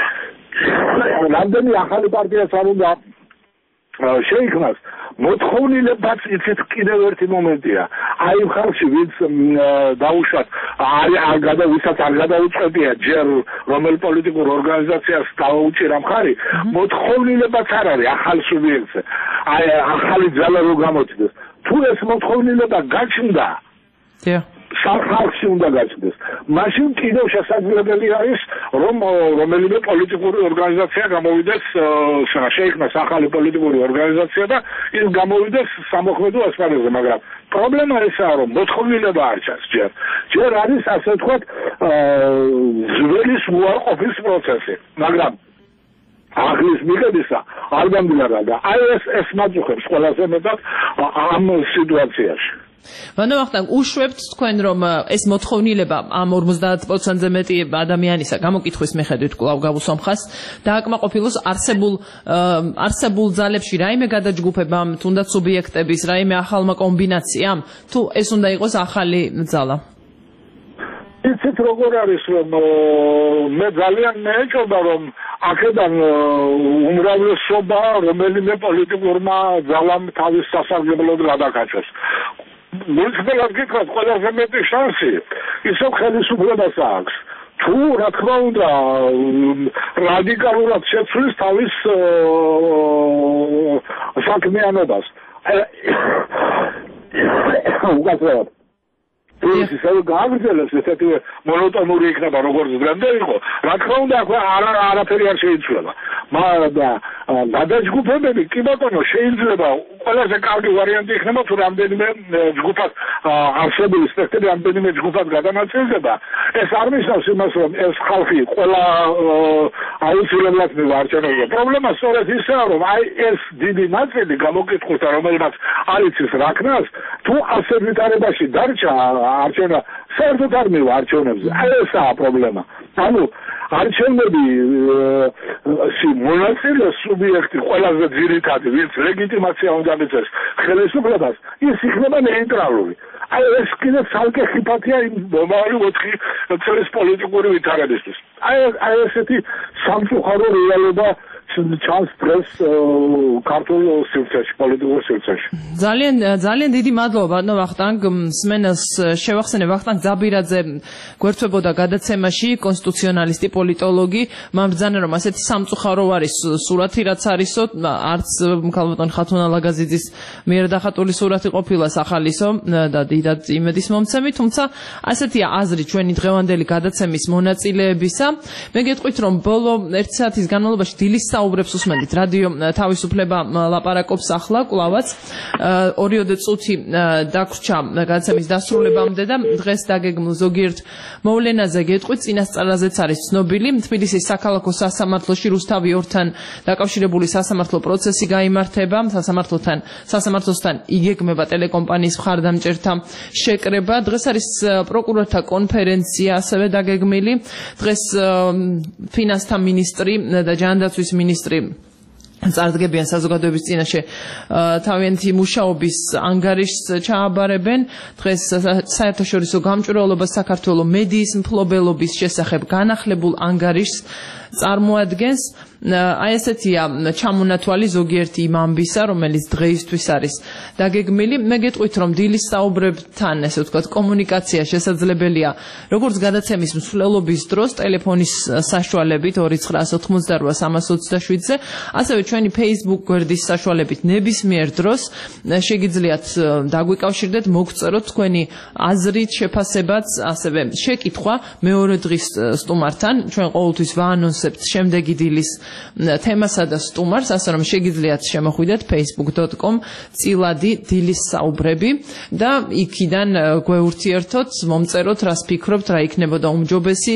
რამდენი ახალი პარტიაც არ უნდა შეიქმნას, მოთხოვნილებაც იცით კიდევ ერთი მომენტია. აი ხალხში ვინც დაუშვათ არ გადა ვისაც არ გადაუწყვეტია ჯერ რომელ პოლიტიკურ ორგანიზაციას დაუჭირა მხარი, მოთხოვნილებაც არ არის ახალ სუბიექტზე. აი ახალი ძალა რო გამოჩნდეს. თუ ეს მოთხოვნილება გაჩნდა, სახალხში უნდა გაჩნდეს. მაშინ კიდევ შესაძლებელი არის, რომ რომელიმე პოლიტიკური ორგანიზაცია გამოვიდეს, შეიქმნას ახალი პოლიტიკური ორგანიზაცია და ის გამოვიდეს სამოქმედო ასპარეზზე, მაგრამ პრობლემა ისაა, რომ მოთხოვნილება არ ჩანს ჯერ. ჯერ არის ასე ვთქვათ ზველის უარყოფის პროცესი, მაგრამ ახლის მიღებისა არ გამდიდარდა და აი ეს ეს მაძუხებს ყველაზე მეტად ამ სიტუაციაში. ბანო ახლა უშვებთ თქვენ, რომ ეს მოთხოვნილება ამ ორმოცდაათ პროცენტზე მეტი ადამიანისა გამოკითხვის მიხედვით კვლავ გავუსვამხას დააკმაყოფილოს არსებულ არსებულ ძალებში რაიმე გადაჯგუფებამ, თუნდაც სუბიექტების, რაიმე ახალმა კომბინაციამ, თუ ეს უნდა იყოს ახალი ძალა? იცით როგორ არის, რომ მე ძალიან მეეჭობა, რომ აქედან უმრავლესობა რომელიმე პოლიტიკურმა ძალამ თავის სასარგებლოდ გადაკაჩეს. მუნიციპალურ გიქრათ ყველაზე მეტი შანსი ისევ ხელისუფლებას აქვს. თუ რა თქმა უნდა რადიკალურად შეცვლის თავის საქმიანობას. უკაცრავად ეს ისე გააგრძელებს ესეთი მონოტონური იქნება როგორც დღემდე იყო. რა თქმა უნდა არა არაფერი არ შეიცვლება. მაგრამ გადაჯგუფებები კი ბატონო შეიძლება ყველაზე კარგი ვარიანტი იქნება თუ რამდენიმე ჯგუფად არსებული სპექტრი რამდენიმე ჯგუფად გადანაწილდება. ეს არ ნიშნავს იმას რომ ეს ხალხი ყველა აუცილებლად მივარჩენია. პრობლემა სწორედ ისაა რომ აი ეს დიდი ნაწილი გამოკითხულთა რომელმაც არ იცის რა ქნას თუ ასეთ ვითარებაში დარჩა არჩენა საერთოდ არ მივარჩენებზე. აი ესაა პრობლემა. ანუ არჩევნები მონაწილე სუბიექტი ყველაზე ძირითადი ვინც ლეგიტიმაცია უნდა მიცეს ხელისუფლებას ის იქნება ნეიტრალური. აი ეს კიდე ცალკე ხიფათია იმ მომავალი ოთხი წლის პოლიტიკური ვითარებისთვის. აი აი ესეთი სამწუხარო რეალობა ჩანს დღეს ქართულ სივრცეში, პოლიტიკურ სივრცეში. ძალიან ძალიან დიდი მადლობა ბატონო ვახტანგ. მსმენელს შევახსენებ ვახტანგ ძაბირაძე გვერდთვებოდა გადაცემაში კონსტიტუციონალისტი პოლიტოლოგი. მან ბრძანა რომ ასეთი სამწუხარო არის სურათი რაც არისო, არც ქალბატონ ხათუნა ლაგაზიძის მიერ დახატული სურათი ყოფილა სახალისო და დიდად იმედის მომცემი, თუმცა ასეთია აზრი ჩვენი დღევანდელი გადაცემის მონაწილეებისა. მე გეტყვით რომ ბოლო ერთი საათის განმავლობაში დილის საუბრებს უსმენთ რადიო თავისუფლება ლაპარაკობს ახლა კვლავაც ორიოდე წუთი დაგვრჩა გადაცემის დასრულებამდე და დღეს დაგეგმილ ზოგიერთ მოვლენაზე გეტყვით წინასწარაზეც არის ცნობილი თბილისის საქალაქო სასამართლოში რუსთავი ორთან დაკავშირებული სასამართლო პროცესი გაიმართება სასამართლოთან სასამართლოსთან იგეგმება ტელეკომპანიის მხარდამჭერთა შეკრება დღეს არის პროკურორთა კონფერენცია ასევე დაგეგმილი დღეს ფინანსთა მინისტრი და ჯანდაცვის მინისტრი წარდგებიან საზოგადოების წინაშე თავიანთი მუშაობის ანგარიშს ჩააბარებენ დღეს საერთაშორისო გამჭვირვალობა საქართველოს მედიის მფლობელობის შესახებ განახლებულ ანგარიშს წარმოადგენს აი ესეთია ჩამონათვალი ზოგიერთი იმ ამბისა რომელიც დღეისთვის არის დაგეგმილი მე გეტყვით რომ დილის საუბრებთან ესე ვთქვათ კომუნიკაცია შესაძლებელია როგორც გადაცემის მსვლელობის დროს ტელეფონის საშუალებით ორი ცხრა ოთხმოცდარვა სამას ოცდაშვიდზე ასევე ჩვენი Facebook გვერდის საშუალებით ნებისმიერ დროს შეგიძლიათ დაგვიკავშირდეთ მოგწეროთ თქვენი აზრით შეფასებაც ასევე შეკითხვა მეორე დღის სტუმართან ჩვენ ყოველთვის ვაანონსებთ შემდეგი დილის თემასა და სტუმარს, ასე რომ შეგიძლიათ შემოხვიდეთ facebook dot com წილადი დილის საუბრები და იქიდან გვეურთიერთოთ, მომწეროთ, რას ფიქრობთ, რა იქნებოდა უმჯობესი,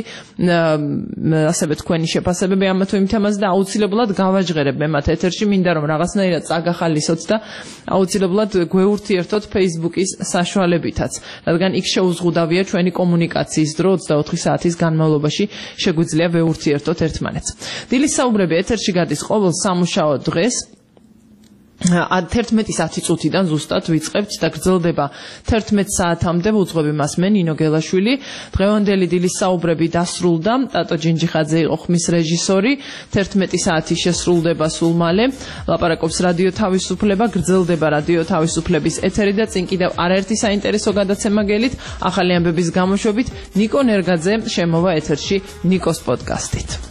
ასევე თქვენი შეფასებები ამ თუ იმ თემაზე და აუცილებლად გავაჟღერებ მე მათ ეთერში, მინდა რომ რაღაცნაირად წაგახალისოთ და აუცილებლად გვეურთიერთოთ Facebook-ის საშუალებითაც, რადგან იქ შეუზღუდავია ჩვენი კომუნიკაციის დრო ოცდაოთხი საათის განმავლობაში შეგვიძლია ვეურთიერთოთ ერთმანეთს. დილის საუბრები ეთერში გადის ყოველ სამუშაო დღეს თერთმეტი საათი წუთიდან ზუსტად ვიწყებთ და გრძელდება თერთმეტ საათამდე ვუძღვები მას მე ნინო გელაშვილი დღევანდელი დილის საუბრები დასრულდა ტატო ჯინჯიხაძე იყო ხმის რეჟისორი თერთმეტი საათი შესრულდება სულ მალე ლაპარაკობს რადიო თავისუფლება გრძელდება რადიო თავისუფლების ეთერი და წინ კიდევ არაერთი საინტერესო გადაცემა გელით ახალი ამბების გამოშვებით ნიკო ნერგაძე შემოვა ეთერში ნიკოს პოდკასტით